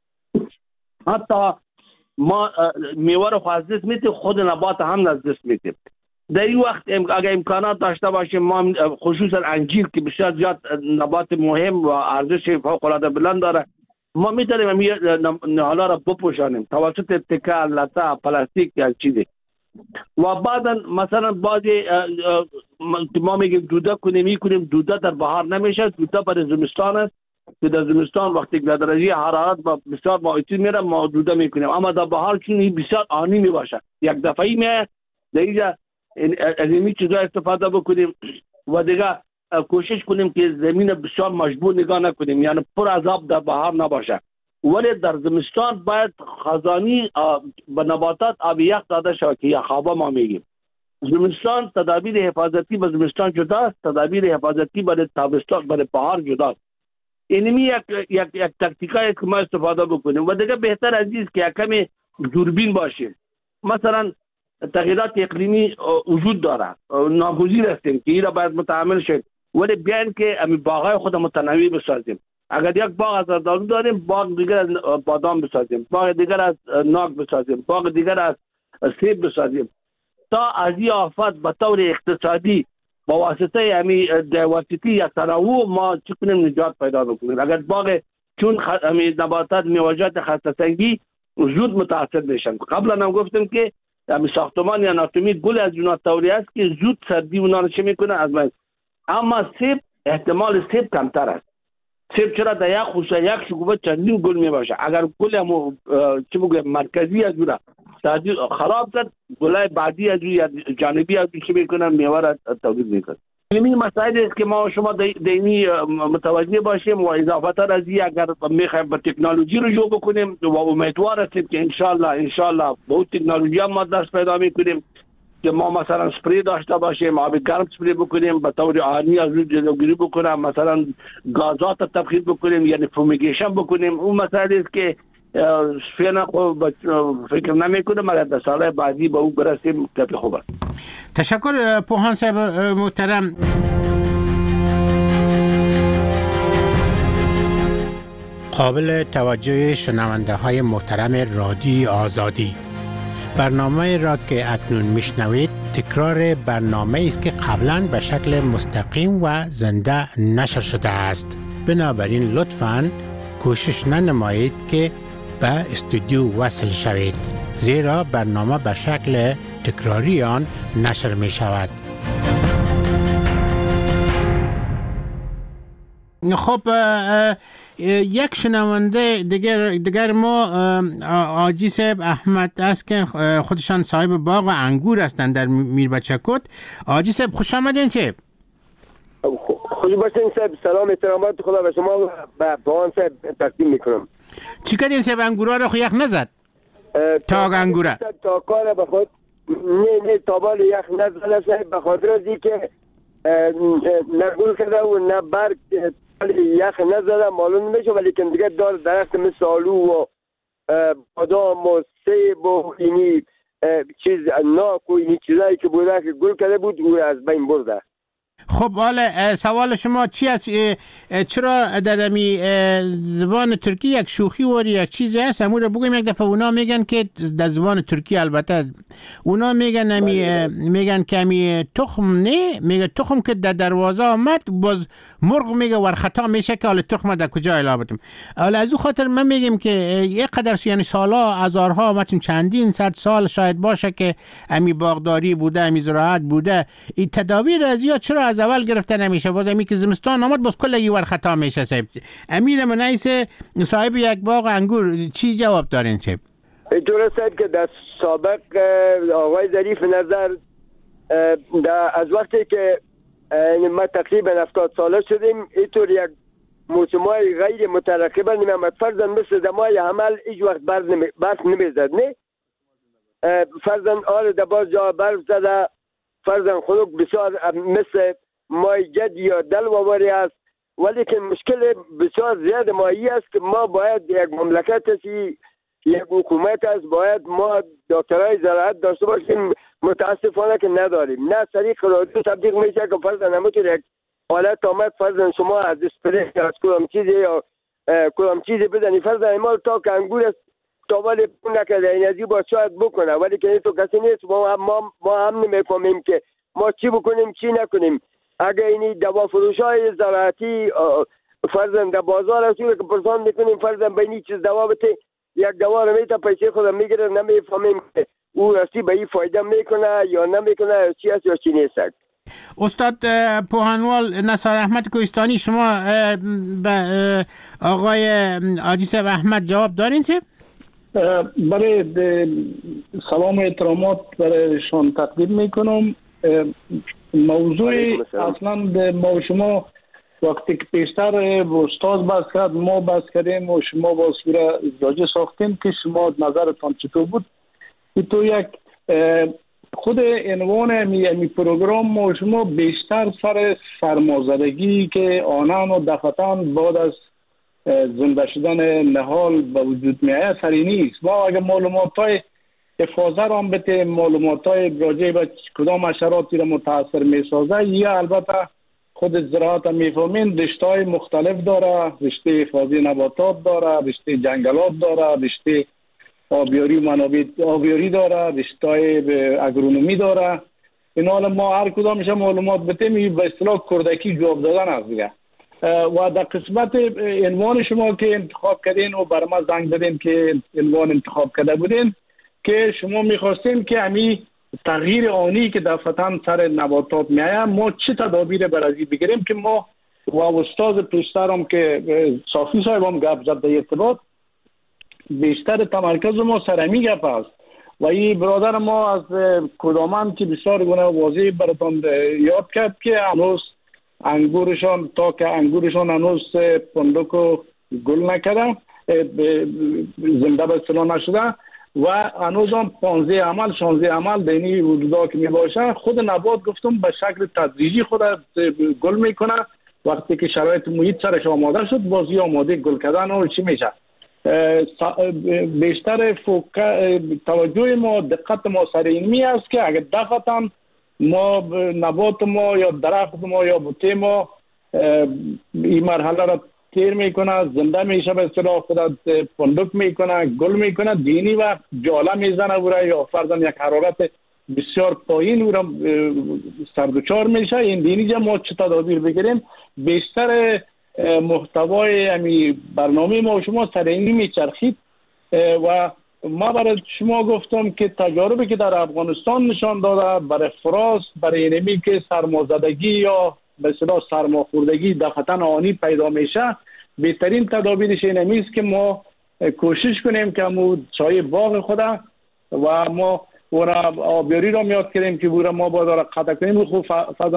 حتی ما میوه رو از دست میتیم، خود نبات هم از دست میتیم. در این وقت اگر امکانات داشته باشیم ما خصوصا انجیر که بسیار زیاد نبات مهم و ارزش فوق العاده بلند داره، ما میتونیم نهالا را بپوشانیم توسط تکه، لطه، پلاستیک یا چیزی. و بعدا مثلا بعضی ما میگیم دوده کنیم، دوده در بهار نمیشه، دوده برای زمستان است که در زمستان وقتی در درجه حرارت بسیار باعثی میره ما دوده میکنیم، اما در بهار چون این بسیار آنی میباشه یک دفعی میه در اینجا از این چیزا استفاده بکنیم و دیگه کوشش کنیم که زمین بسیار مجبور نگاه نکنیم، یعنی پر از آب در بهار نباشه. ولی در زمستان باید خزانی به نباتات آب یخ داده شود که یخابه ما میگیم. زمستان تدابیر حفاظتی به زمستان جدا است، تدابیر حفاظتی برای تابستان برای بهار جدا است. اینمی یک تاکتیکایی که ما استفاده بکنیم و دیگه بهتر از این که کمی دوربین باشیم. مثلا تغییرات اقلیمی وجود داره، ناگزیر هستیم که این را باید متحمل شد، ولی بیاین که امی باغای خود متنوع بسازیم. اگر یک باغ از اردالو داریم، باغ دیگر از بادام بسازیم، باغ دیگر از ناک بسازیم، باغ دیگر از سیب بسازیم، تا از این آفات به طور اقتصادی با واسطه امی دیورسیتی یا تنوع ما چکنیم نجات پیدا بکنیم. اگر باغ چون امی نباتات میوه‌جات خسته‌سنگی زود متاثر میشن. قبلا هم گفتم که امی ساختمان یا اناتومی گل از جنات توری است که زود سردی اونا رو چه میکنه از من. اما سیب احتمال سیب کمتر است. سیب چرا در یک خوشه یک شکوفه چندین گل می باشه. اگر گل هم چه بگویم مرکزی از اون سردی خراب شد، گلای بعدی از یا جانبی از چه میکنن میوه را تولید میکنه. این مسائل است که ما شما دینی متوجه باشیم و اضافه از این اگر میخوایم به تکنولوژی رجوع بکنیم و امیدوار هستیم که انشالله با اون تکنولوژی هم ما دست پیدا میکنیم که ما مثلا سپری داشته باشیم، آب گرم سپری بکنیم، به طور آنی از روی جلوگیری بکنیم، مثلا گازات تبخیر بکنیم، یعنی فومیگیشن بکنیم. اون مسائل است که فعلا فکر نمیکنم، مگر در سال بعدی به اون برسیم که خوب است. تشکر پوهان صاحب محترم. قابل توجه شنونده های محترم رادیو آزادی، برنامه را که اکنون میشنوید تکرار برنامه است که قبلا به شکل مستقیم و زنده نشر شده است. بنابراین لطفاً کوشش ننمایید که به استودیو وصل شوید، زیرا برنامه به شکل تکراری آن نشر می شود. خب یک شنونده دیگر ما آجی صاحب احمد است که خودشان صاحب باغ و انگور هستند در میربچه-کد. آجی صاحب خوش آمدین صاحب. خوش باشین صاحب. سلام احترامات خدا به شما و به پوهان صاحب تقدیم میکنم. چی کردین صاحب؟ انگورا رو یخ نزد؟ تاگ انگورا تا کار بخواد نه تابال یخ نزد صاحب، به خاطر از اینکه نه گل کرده و نه برگ یخ نزده معلوم نمیشه، ولی که دیگه دار درخت مثل آلو و بادام و سیب و اینی چیز ناک و اینی چیزایی که بوده که گل کرده بود او از بین برده. خب حالا سوال شما چی است؟ چرا در امی زبان ترکی یک شوخی واری یک چیزی هست همون رو بگویم یک دفعه. اونا میگن که در زبان ترکی البته اونا میگن میگن که امی تخم نه، میگه تخم که در دروازه آمد باز مرغ میگه ور خطا میشه که حالا تخم در کجا الابتم. حالا از او خاطر من میگم که یک قدر یعنی سالها هزارها مثلا چندین صد سال شاید باشه که امی باغداری بوده، امی زراعت بوده. این تدابیر از یا چرا از اول گرفته نمیشه؟ باز امی که زمستان آمد باز کل یه ور خطا میشه صاحب. امیر منیس صاحب یک باغ انگور چی جواب دارین صاحب؟ اینطور صاحب که در سابق آقای ظریف نظر از وقتی که ما تقریبا 70 ساله شدیم اینطور یک موسمای غیر مترقبه نمیامد. فرضاً مثل دمای حمل هیچ وقت برف نمیزد نه. فرضاً آره در باز جا برف زده، فرضاً خلق بسیار مثل مای جد یا دل واری است، ولی که مشکل بسیار زیاد مایی است که ما باید یک مملکت هستی، یک حکومت است، باید ما دکترای زراعت داشته باشیم. متاسفانه که نداریم. نه طریق رادیو تبلیغ میشه که فرضاً همونطور یک حالت آمد فرضاً شما از اسپری از کدام چیزی یا کدام چیزی بدنی فرضاً ایمال تا که انگور است تا ولی نکرده این ازی با شاید بکنه، ولی که این تو کسی نیست. ما هم نمیفهمیم که ما چی بکنیم چی نکنیم. اگه اینی دوا فروش های زراعتی فرضاً در بازار هستی که پرسان میکنیم فرضاً به اینی چیز دوا بده، یک دوا رو میتا پیسه خودم میگیره، نمیفهمیم که او راستی به این فایده میکنه یا نمیکنه، چی است یا چی نیست. استاد پوهانوال نثار احمد کوهستانی، شما به آقای آجی صاحب احمد جواب دارین صاحب؟ برای سلام و احترامات برایشان تقدیم میکنم. موضوع اصلا ما شما وقتی که پیشتر استاد بحث کرد ما بحث کردیم و شما با صورت ازدواجی ساختیم که شما نظرتان چطور بود؟ تو یک خود عنوان امی پروگرام ما شما بیشتر سر سرمازدگی که آنان و دفتان بعد از زنده شدن نهال به وجود میآید سری نیست. ما اگر معلومات‌های حفاظت را بتیم، معلومات‌های راجع به کدام حشراتی را متاثر می‌سازه، یا البته خود زراعت میفهمین رشته‌های مختلف داره، رشته حفاظی نباتات داره، رشته جنگلات داره، رشته آبیاری و منابع آبیاری داره، رشته اگرونومی داره. این حال ما هر کدامش معلومات بتیم به اصطلاح کردکی جواب دادن است دیگه. و در قسمت عنوان شما که انتخاب کردین و برای ما زنگ دادین که عنوان انتخاب کرده بودین که شما میخواستین که همین تغییر آنی که دفعتاً سر نباتات میآید ما چه تدابیر برای بگیریم که ما و استاد پیشترم که صافی صاحب هم گپ زد در ارتباط بیشتر تمرکز ما سر همین گپ است. و این برادر ما از کدامن که بسیار گونه واضح براتون یاد کرد که هنوز انگورشان تا که انگورشان هنوز پندک و گل نکرده، زنده به اصطلاح نشده و هنوز هم 15 عمل 16 عمل دینی وجودا که می باشه، خود نبات گفتم به شکل تدریجی خود گل میکنه. وقتی که شرایط محیط سرش آماده شد بازی آماده گل کردن و چی میشه. بیشتر توجه ما دقت ما سر این است که اگر دفعتاً ما نبات ما یا درخت ما یا بوته ما این مرحله را تیر میکنه، زنده میشه به اصطلاح خودت پندک میکنه، گل میکنه، دینی و جاله میزنه و یا فرضاً یک حرارت بسیار پایین و سردوچار میشه. این دینی جا ما چه تدابیر بگیریم؟ بیشتر محتوای امی برنامه ما شما سر این میچرخید و ما برای شما گفتم که تجاربی که در افغانستان نشان داده برای فراست، برای اینمی که سرمازدگی یا به اصطلاح سرماخوردگی دفعتاً آنی پیدا میشه، بهترین تدابیرش اینمی است که ما کوشش کنیم که مو چای باغ خود و ما ورا آبیاری را میاد کردیم که ورا ما باید را قطع کنیم. خب فرضاً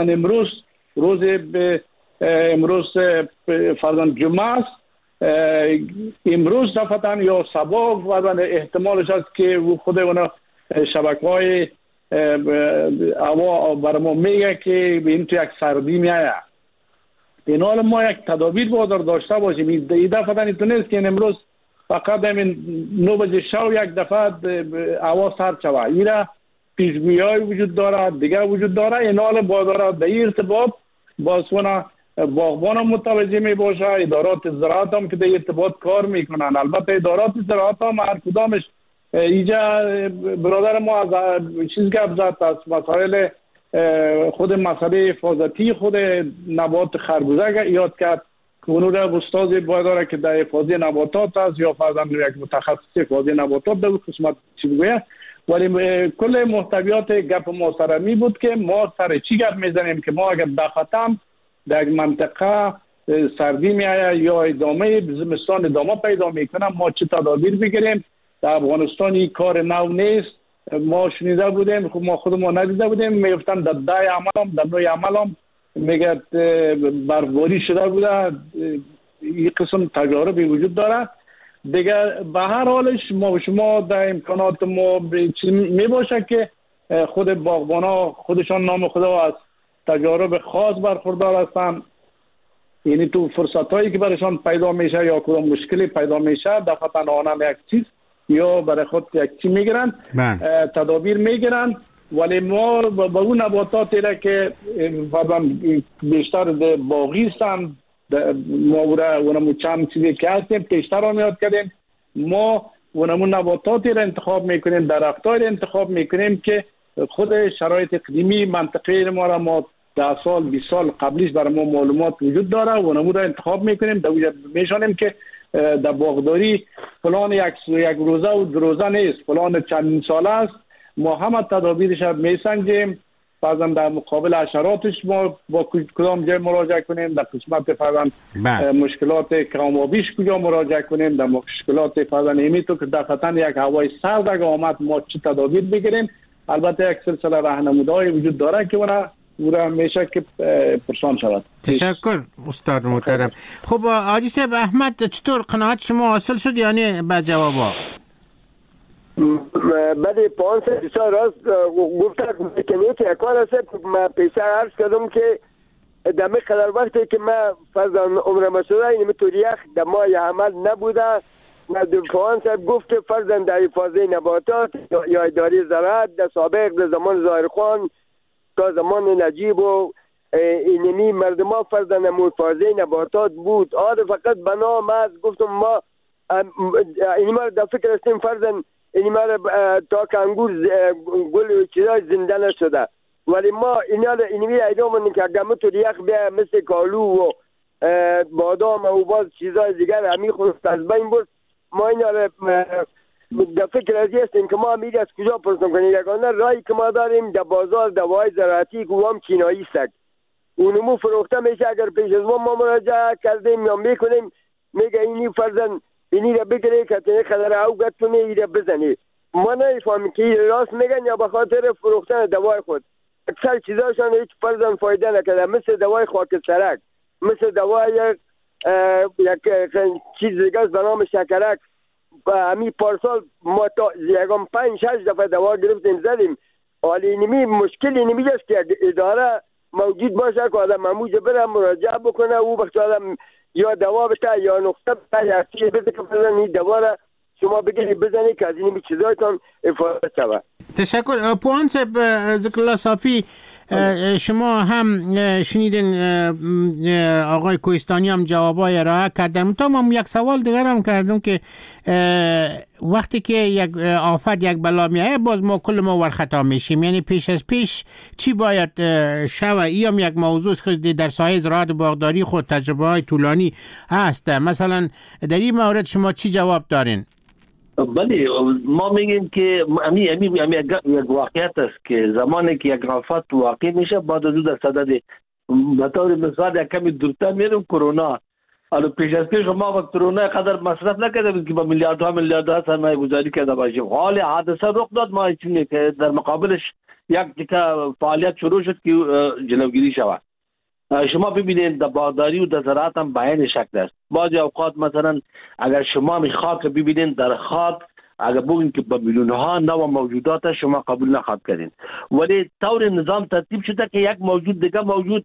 امروز فرضاً جمعه است، امروز دفعتاً یا صبح و احتمالش است که خود اونا شبکه‌های هوا بر ما میگه که این تو یک سردی میایه. این حال ما یک تدابیر باید داشته باشیم. این دفعتاً اینطور نیست که امروز فقط همین 9 بجه شب یک دفعه هوا سرد شود. این را پیشگویی وجود داره، دیگه وجود داره. این حال باید در این ارتباط باسونا باغبان هم متوجه می باشه، ادارات زراعت هم که در ارتباط کار میکنن. البته ادارات زراعت هم هر کدامش اینجا برادر ما از چیز گپ زد، از مسائل خود مسئله حفاظتی خود نبات خربوزه یاد کرد که اونو را استاد باید داره که در حفاظی نباتات است یا فرضاً یک متخصص حفاظی نباتات در قسمت چی بگویه. ولی کل محتویات گپ ما سر می بود که ما سر چی گپ میزنیم که ما اگر دفعتاً در منطقه سردی میآید یا ادامه زمستان ادامه پیدا میکنه ما چه تدابیر بگیریم. در افغانستان این کار نو نیست، ما شنیده بودیم، خب ما خودمون ندیده بودیم. میگفتن در 10 عمل هم در 9 عمل هم میگه برفباری شده بوده. این قسم تجاربی وجود داره دیگه. به هر حالش ما شما در امکانات ما می باشه که خود باغبانا خودشان نام خدا از تجارب خاص برخوردار هستن. یعنی تو فرصت هایی که برایشان پیدا میشه یا کدام مشکلی پیدا میشه دفعتاً آنها یک چیز یا برای خود یک چی میگیرن، تدابیر میگیرن. ولی ما با اون نباتاتی را که بیشتر باغی هستن ما اونمو چند چیزی که هستیم پیشتر را میاد کردیم. ما اونمو نباتاتی را انتخاب میکنیم، درختایی را انتخاب میکنیم که خود شرایط اقلیمی منطقه ما را ما 10 سال 20 سال قبلیش برای ما معلومات وجود داره و اونمو را انتخاب میکنیم. در میشانیم که در باغداری فلان یک روزه و 2 روزه نیست، فلان چند ساله است. ما همه تدابیرش میسنجیم. بعضا در مقابل حشراتش ما با کدام جای مراجعه کنیم، در قسمت فرضاً مشکلات کم‌آبیش کجا مراجعه کنیم، در مشکلات فرضاً ایمی تو که دفعتاً یک هوای سرد اگه آمد ما چه تدابیر بگیریم. البته یک سلسله راهنمودهای وجود داره که اون میشه که پرسان شود. تشکر استاد محترم. خب حاجی صاحب احمد چطور قناعت شما حاصل شد یعنی به جوابا؟ بعد 5 سال راست گفتم که یک کار است. من پیش عرض کردم که دمی قدر وقتی که من فرزان عمر مسعود این توریخ در ماه عمل نبوده و دفعان صاحب گفت که فرزان در حفاظه نباتات یا اداره زراعت در سابق در زمان ظاهرخان تا زمان نجیب و اینمی مردم ها فرزان حفاظه نباتات بود. آره فقط بنام از گفتم ما اینی ما در فکر هستیم فرزان اینی ما تا که انگور گل چیزای زنده نشده، ولی ما اینمی ایدامون که اگه توریخ بیا مثل کالو و بادام و باز چیزای دیگر همی خود از بین برد. ما اینا در فکر ازی هستیم که ما امیر از کجا پرسنم کنیم. یکانه رایی که ما داریم در بازار دوای زراعتی که هم چینایی سک اونمو فروخته میشه. اگر پیش از ما مراجعه کردیم یا میکنیم میگه اینی فرزن اینی را بگیره که تنه خدر او گتونه ای را بزنی. ما نمیفهمیم که راست میگن یا به خاطر فروختن دوای خود. اکثر چیزاشان هیچ فرزن فایده نکرده، مثل دوای خاکسترک، مثل دوای یک چیز دیگه به نام شکرک. همین پارسال ما تا یکم 5-6 دفعه دوا گرفتیم زدیم. ولی نمی مشکل نمی است که اداره موجود باشه که آدم موجه بره مراجعه بکنه او وقت آدم یا دوا بده یا نقطه بده یا چیز بده که فرزن این دوا را شما بگیرید بزنید که از این چیزایتان افاده شود. تشکر. پوان صاحب ذکر الله صافی، شما هم شنیدین آقای کوهستانی هم جوابای ارائه کردن. تا ما یک سوال دیگر هم کردم که وقتی که یک آفت یک بلا میایه باز ما کل ما ورخطا میشیم، یعنی پیش از پیش چی باید شوه؟ ای هم یک موضوع خود در سایه زراعت باغداری خود تجربه های طولانی هست. مثلا در این مورد شما چی جواب دارین؟ بله ما میگیم که امی یک واقعیت است که زمانی که یک آفت واقع میشه بعد از در صدد به طور مثال یک کمی دورتر میریم کرونا. حالا پیش از پیش ما با کرونا قدر مصرف نکردیم که با میلیاردها سرمایه گذاری کرده باشیم. حال حادثه رخ داد ما چونی که در مقابلش یک دیگه فعالیت شروع شد که جلوگیری شود. شما ببینید در باغداری و در زراعت هم بیان شکل است. بعضی اوقات مثلا اگر شما می خاک ببینید در خاک اگر بگین که با میلیون ها نوع موجودات شما قبول نخواهد کردین، ولی طور نظام ترتیب شده که یک موجود دیگه موجود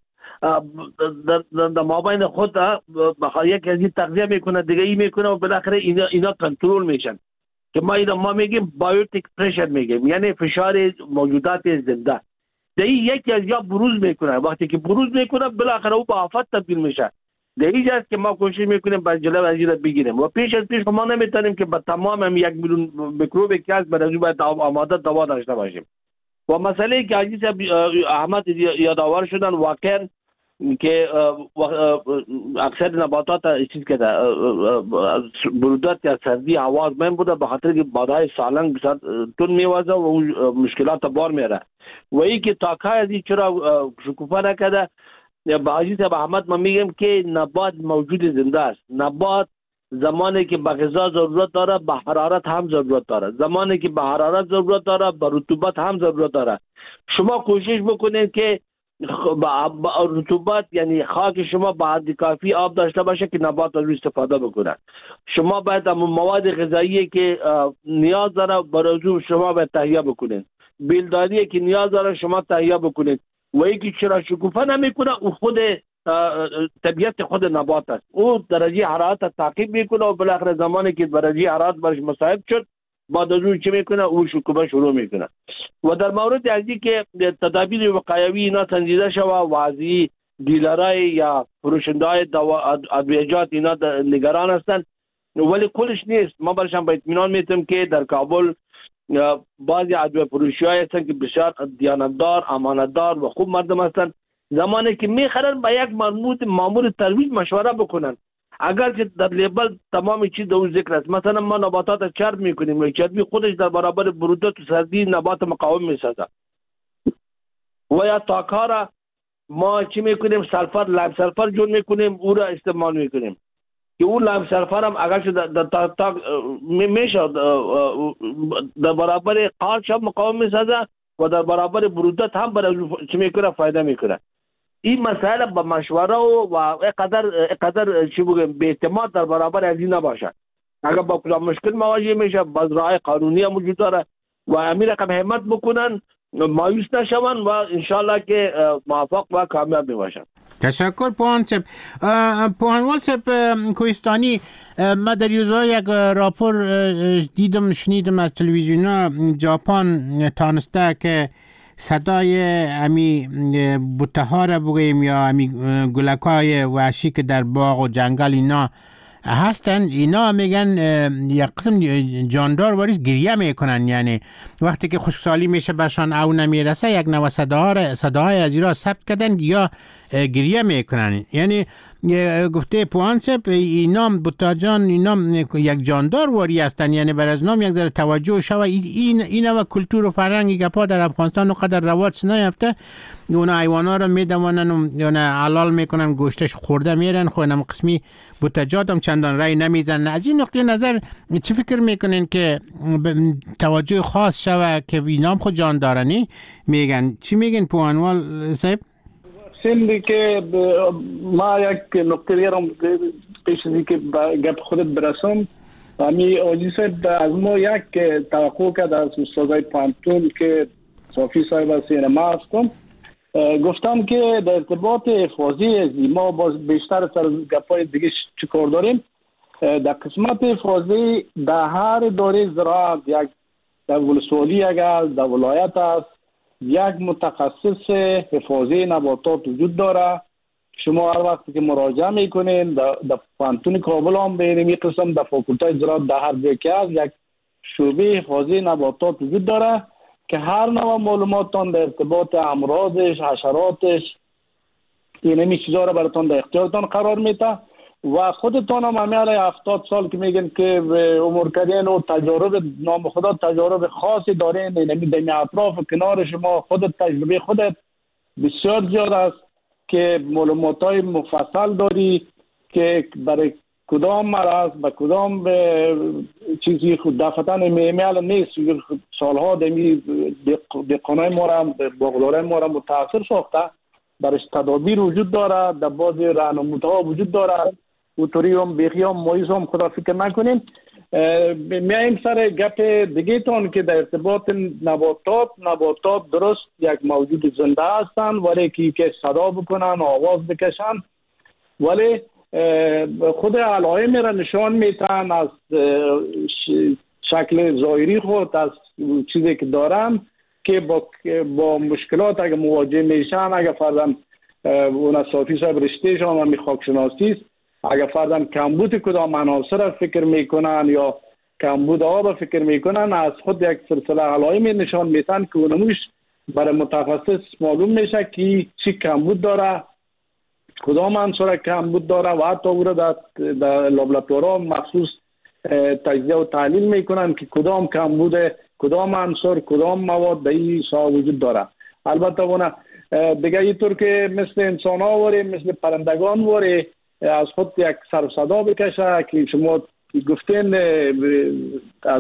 در مابین خود یک از این تغذیه میکنه دیگه ای میکنه و بالاخره اینا کنترل میشن که ما میگیم بایوتیک پرشر میگیم، یعنی فشار موجودات زنده. یکی از یا بروز میکنه، وقتی که بروز میکنه بالاخره او به آفت تبدیل میشه. در اینجا است که ما کوشش میکنیم با جلو از این بگیریم و پیش از پیش ما نمیتونیم که با تمام 1 میلیون میکروب که هست برای باید آماده دوا داشته باشیم. و مسئله که عزیز احمد یادآور شدن واقعا که اکثر نباتات چیز که برودت یا سردی هوا من بوده به خاطر که بادهای سالنگ بسیار تون میوازه و مشکلات بار میره و این که تاکای از این چرا شکوفا نکده. با عزیز احمد ما میگم که نبات موجود زنده است. نبات زمانی که به غذا ضرورت داره به حرارت هم ضرورت داره، زمانی که به حرارت ضرورت داره به رطوبت هم ضرورت داره. شما کوشش بکنید که با رطوبت یعنی خاک شما به حد کافی آب داشته باشه که نبات از استفاده بکنه. شما باید مواد غذایی که نیاز داره برای شما باید تهیه بکنید، بیلداری که نیاز داره شما تهیه بکنید و یکی چرا شکوفا نمیکنه او خود طبیعت خود نبات است. او درجه حرارت تعقیب میکنه و بالاخره زمانی که درجه حرارت برش مساعد شد بعد از اون چی میکنه او شکوفا شروع میکنه. و در مورد ازی که تدابیر وقایوی اینا تنظیمه شوه و ازی دیلرای یا فروشندهای ادویجات اینا نگران هستند ولی کلش نیست. ما برشان با اطمینان میتونم که در کابل بعضی ادویه فروشی‌ها هستن که بسیار دیانتدار، امانتدار و خوب مردم هستن. زمانی که میخرن با یک مامور ترویج مشوره بکنن. اگر که در لیبل تمام چیز دو ذکر است، مثلا ما نباتات چرب میکنیم و چربی خودش در برابر برودت و سردی نبات مقاوم میسازه و یا تاکارا ما چی میکنیم سلفر لایم سلفر جون میکنیم او را استعمال میکنیم که اون لایم سلفر هم اگر در میشه در برابر قارچ هم مقاوم میسازه و در برابر برودت هم برای چی میکنه فایده میکنه. این مسائل با مشوره و اقدر چی بگم به اعتماد در برابر از این نباشه. اگر با کدام مشکل مواجه میشه باز راه قانونی هم وجود داره و امیر رقم همت بکنن، مایوس نشون و انشالله که موفق و کامیاب میباشن. تشکر پوهان صاحب. پوهانوال صاحب کوهستانی، ما در روزها یک راپور شنیدم از تلویزیون ژاپن تانسته که صدای امی بوته را بگوییم یا امی گلکای وحشی که در باغ و جنگل اینا هستن، اینا میگن یک قسم جاندار واریز گریه میکنن، یعنی وقتی که خشکسالی میشه برشان او نمیرسه یک نوع صداهای از ایرا ثبت کردن یا گریه میکنن. یعنی گفته پوهان صاحب اینا بوتا جان اینا یک جاندار واری هستن، یعنی بر از نام یک ذره توجه شوه. اینا و کلتور و فرهنگ گپا در افغانستان قدر رواج نیافته. اونا حیوانا رو میدوانن و حلال میکنن، گوشتش خورده میرن، خو اینم قسمی بوتجات هم چندان رای نمیزنن. از این نقطه نظر چی فکر میکنین که توجه خاص شوه که اینا هم خود جان دارنی میگن؟ چی میگن پوهانوال صاحب؟ سیندی که ما یک نقطه دیگرم پیش ازی که گپ خودت برسم، امی آجی صاحب از ما یک توقع کرد از استادای پانتون که صافی صاحب از سینما هستم، گفتم که در ارتباط حفاظی ازی ما باز بیشتر سر گپای دیگه چیکار داریم. در قسمت حفاظی در هر دوره زراعت یک در ولسوالی اگر در ولایت است یک متخصص حفاظی نباتات وجود داره. شما هر وقتی که مراجعه میکنین در پانتون کابل هم به این قسم در فاکولته زراعت در هر جای که هست یک شعبه حفاظی نباتات وجود داره که هر نوع معلوماتتان در ارتباط امراضش، حشراتش، اینمی چیزا را براتون در اختیارتان قرار میده و خودتان هم همیشه 70 سال که میگن که عمر کردین و تجارب نام خدا تجارب خاصی دارین، اینمی در اطراف کنار شما خودت تجربه خودت بسیار زیاد است که معلوماتای مفصل داری که برای کدام مرض و کدام چیزی خود دفتن میمیال نیست. سالها دمی دقانای ما را باغدارای ما را متاثر ساخته، برش تدابیر وجود داره، در بعضی راهنمودها وجود داره، اوتوری هم بیخی هم مایز هم خدا فکر نکنیم. میایم سر گپ دیگه تان که در ارتباط نباتات درست یک موجود زنده هستن ولی که صدا بکنن آواز بکشن، ولی خود علائم را نشان میتن از شکل ظاهری خود، از چیزی که دارن که با مشکلات اگه مواجه میشن، اگه فرضاً اون صافی صاحب رشتهشان هم خاکشناسی است، اگه فرضاً کمبود کدام عناصر فکر میکنن یا کمبود آب فکر میکنن، از خود یک سلسله علائم نشان میتن که اونموش برای متخصص معلوم میشه که چی کمبود داره، کدام عنصر کمبود داره و حتی او را در لابراتوارها مخصوص تجزیه و تحلیل میکنن که کدام کمبود کدام عنصر کدام مواد در این ساحه وجود داره. البته اون دیگه اینطور که مثل انسان ها واره مثل پرندگان واره از خود یک سر و صدا بکشه که شما گفتین از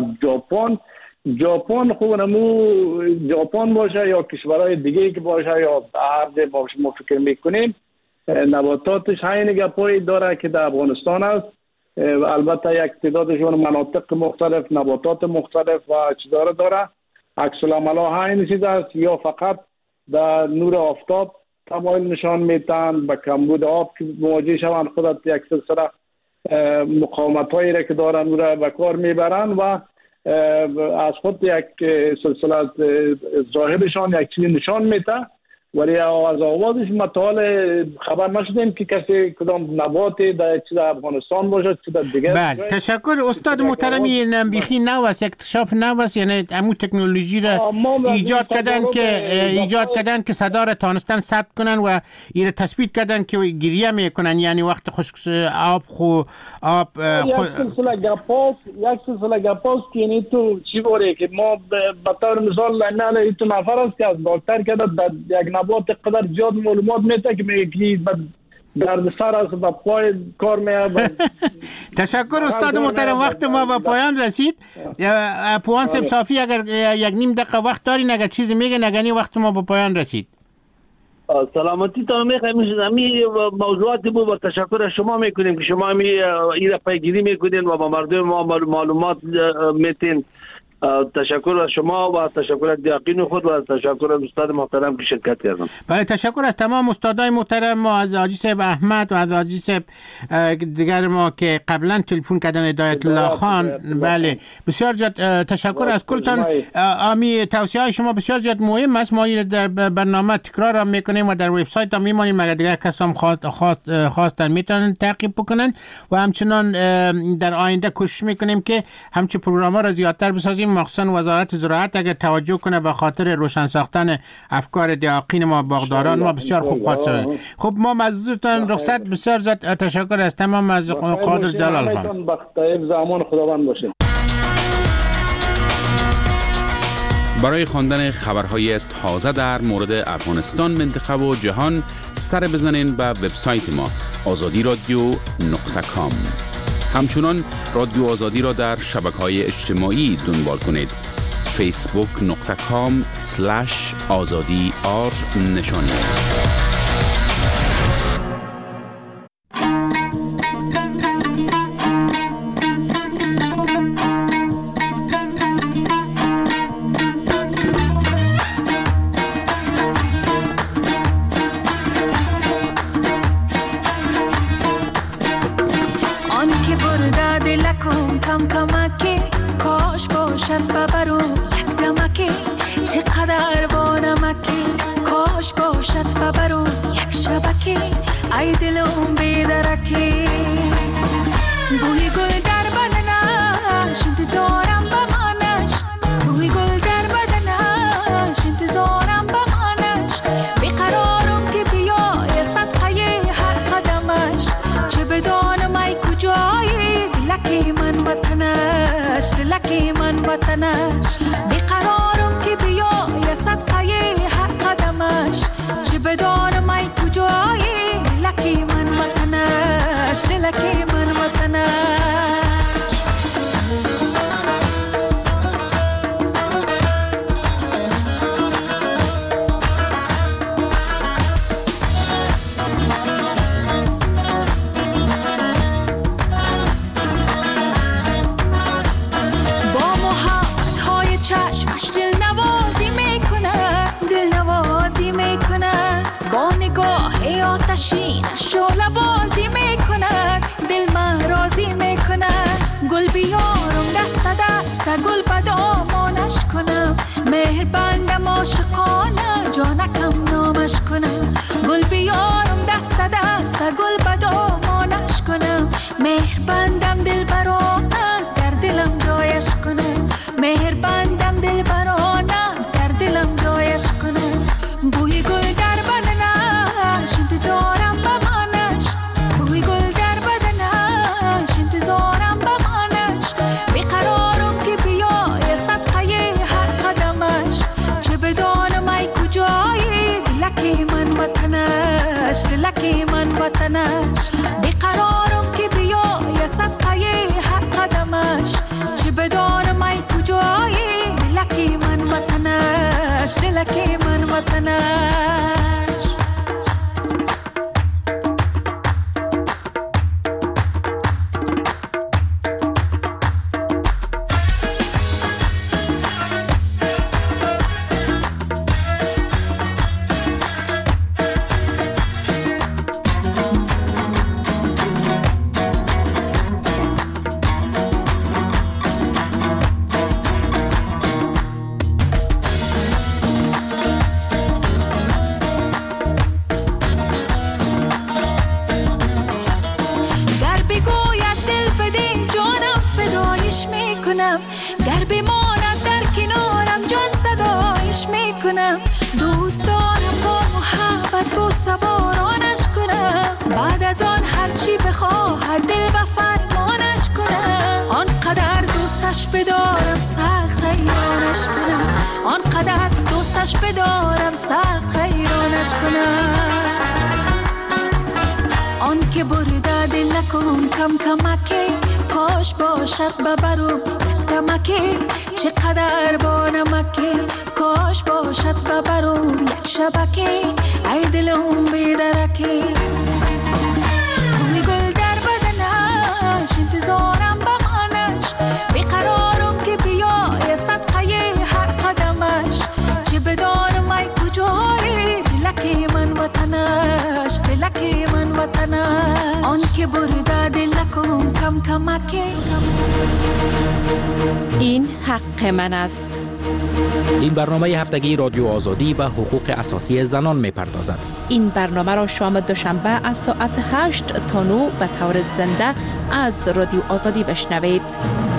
ژاپن خوب نمو ژاپن باشه یا کشورهای دیگه که باشه یا هر جای باشه ما فکر میکنیم نباتاتش همین گپایی داره که در افغانستان است. البته یک تعدادشون مناطق مختلف نباتات مختلف و چیزا داره. عکس العمل ها همین چیز است، یا فقط در نور آفتاب تمایل نشان میتن به کمبود آب که مواجه شوند، خودت یک سلسله مقاومت هایی را که دارن او را به کار میبرن و از خود یک سلسله ظاهرشان یک چیزی نشان میده، ولی از آوازش مطال خبر نشدیم که کسی کدام نباتی در چیز افغانستان باشه چیز دیگه. بله تشکر استاد محترمی. نمبیخی نو است، اکتشاف نو است، یعنی همون تکنولوژی را ایجاد کردن که صدا را تانستن ثبت کنن و این تثبیت کردن که گریه میکنن، یعنی وقت خشک آب یک سلسله گپاس که یعنی تو چی باره که ما به طور مثال نه ایتو نفر است که از دکتر کرده در یک نبات قدر زیاد معلومات میده که میگی درد سر است و پای کار میاد. تشکر استاد محترم، وقت ما به پایان رسید. پوهان صاحب صافی اگر یک نیم دقیقه وقت دارین اگر چیزی میگن، اگر وقت ما به پایان رسید. سلامتی تا میخوایم همی موضوعاتی بود و تشکر شما میکنیم که شما همی ایره پیگیری میکنین و با مردم ما معلومات میتین تشکر از شما و تشکر از دیاقین خود و تشکر از استاد محترم که شرکت کردم. بله تشکر از تمام استادای محترم ما، از حاجی صاحب احمد و از حاجی صاحب دیگر ما که قبلا تلفن کردن، هدایت الله خان. بله بسیار زیاد تشکر از کلتان. آمی توصیه های شما بسیار زیاد مهم است. ما این در برنامه تکرار هم میکنیم و در وبسایت هم میمانیم، مگر دیگر کسام خواستن میتونن تعقیب بکنن و همچنان در آینده کوشش میکنیم که همچه پروگرام ها را زیادتر بسازیم، مخصوصا وزارت زراعت اگر توجه کنه به خاطر روشن ساختن افکار دیاقین ما باغداران ما بسیار خوب خواهد شد. خب ما مزدورتان رخصت، بسیار زیاد تشکر از تمام از قادر جلال خان. بخیر زمان خداوند باشه. برای خواندن خبرهای تازه در مورد افغانستان، منطقه و جهان سر بزنین به وبسایت ما azadiradio.com. همچنان رادیو آزادی را در شبکه‌های اجتماعی دنبال کنید. facebook.com/azadi_r نشانی است. ای دلم بیدرکی بوی گل در بدنش انتظارم بمانش، بوی گل در بدنش انتظارم بمانش، بیقرارم که بیای صدقه هر قدمش، چه بدانم ای کجایی دلکی من وطنش، دلکی من وطنش، بیقرارم که بیای صدقه هر قدمش، چه بدانم ای کجایی دلکی من وطنش، دلکی من وطنش. با محبت های چشمش دل نوازی میکنه، دل نوازی میکنه، با نگاه آتشینش شعله بازی میکنه، دل من راضی میکنه، گل بیارم دست دست گل به دامانش کنم، مهر بندم عاشقانه جانکم نامش کنم، گل بیارم دست دست گل به دامانش کنم، مهر بندم دل برانه در دلم جایش کنم، مهر بندم دل برانه در دلم جایش کنم، بوی گل در بدنش انتظارم بمانش، بوی گل در بدنش انتظارم بمانش، بیقرارم که بیای صدقه هر قدمش، چه بدانم ای کجایی دلکی من وطنش، دلکی من وطنش، بیقرارم که بیای صدقه هر قدمش، چه بدانم ای کجایی دلکی من وطنش، دلکی من وطنش. گر بماند در کنارم جان صدایش میکنم، دوست دارم با محبت با سوارانش کنم، بعد از آن هرچی بخواهد دل و فرمانش کنم، آنقدر دوستش بدارم سخت حیرانش کنم، آنقدر دوستش بدارم سخت حیرانش کنم، آن که برده دل نکن کم کمکی، کاش باشد ببرم دمکی، چقدر با نمکی، کاش باشد ببرم یک شبکی، ای دلم بیدرکی، بوی گل در بدنش انتظارم بمانش، بیقرارم که بیای که برده دلکم کم کمکه. این حق من است. این برنامه هفتگی رادیو آزادی به حقوق اساسی زنان می‌پردازد. این برنامه را شام دوشنبه از ساعت 8 تا 9 به طور زنده از رادیو آزادی بشنوید.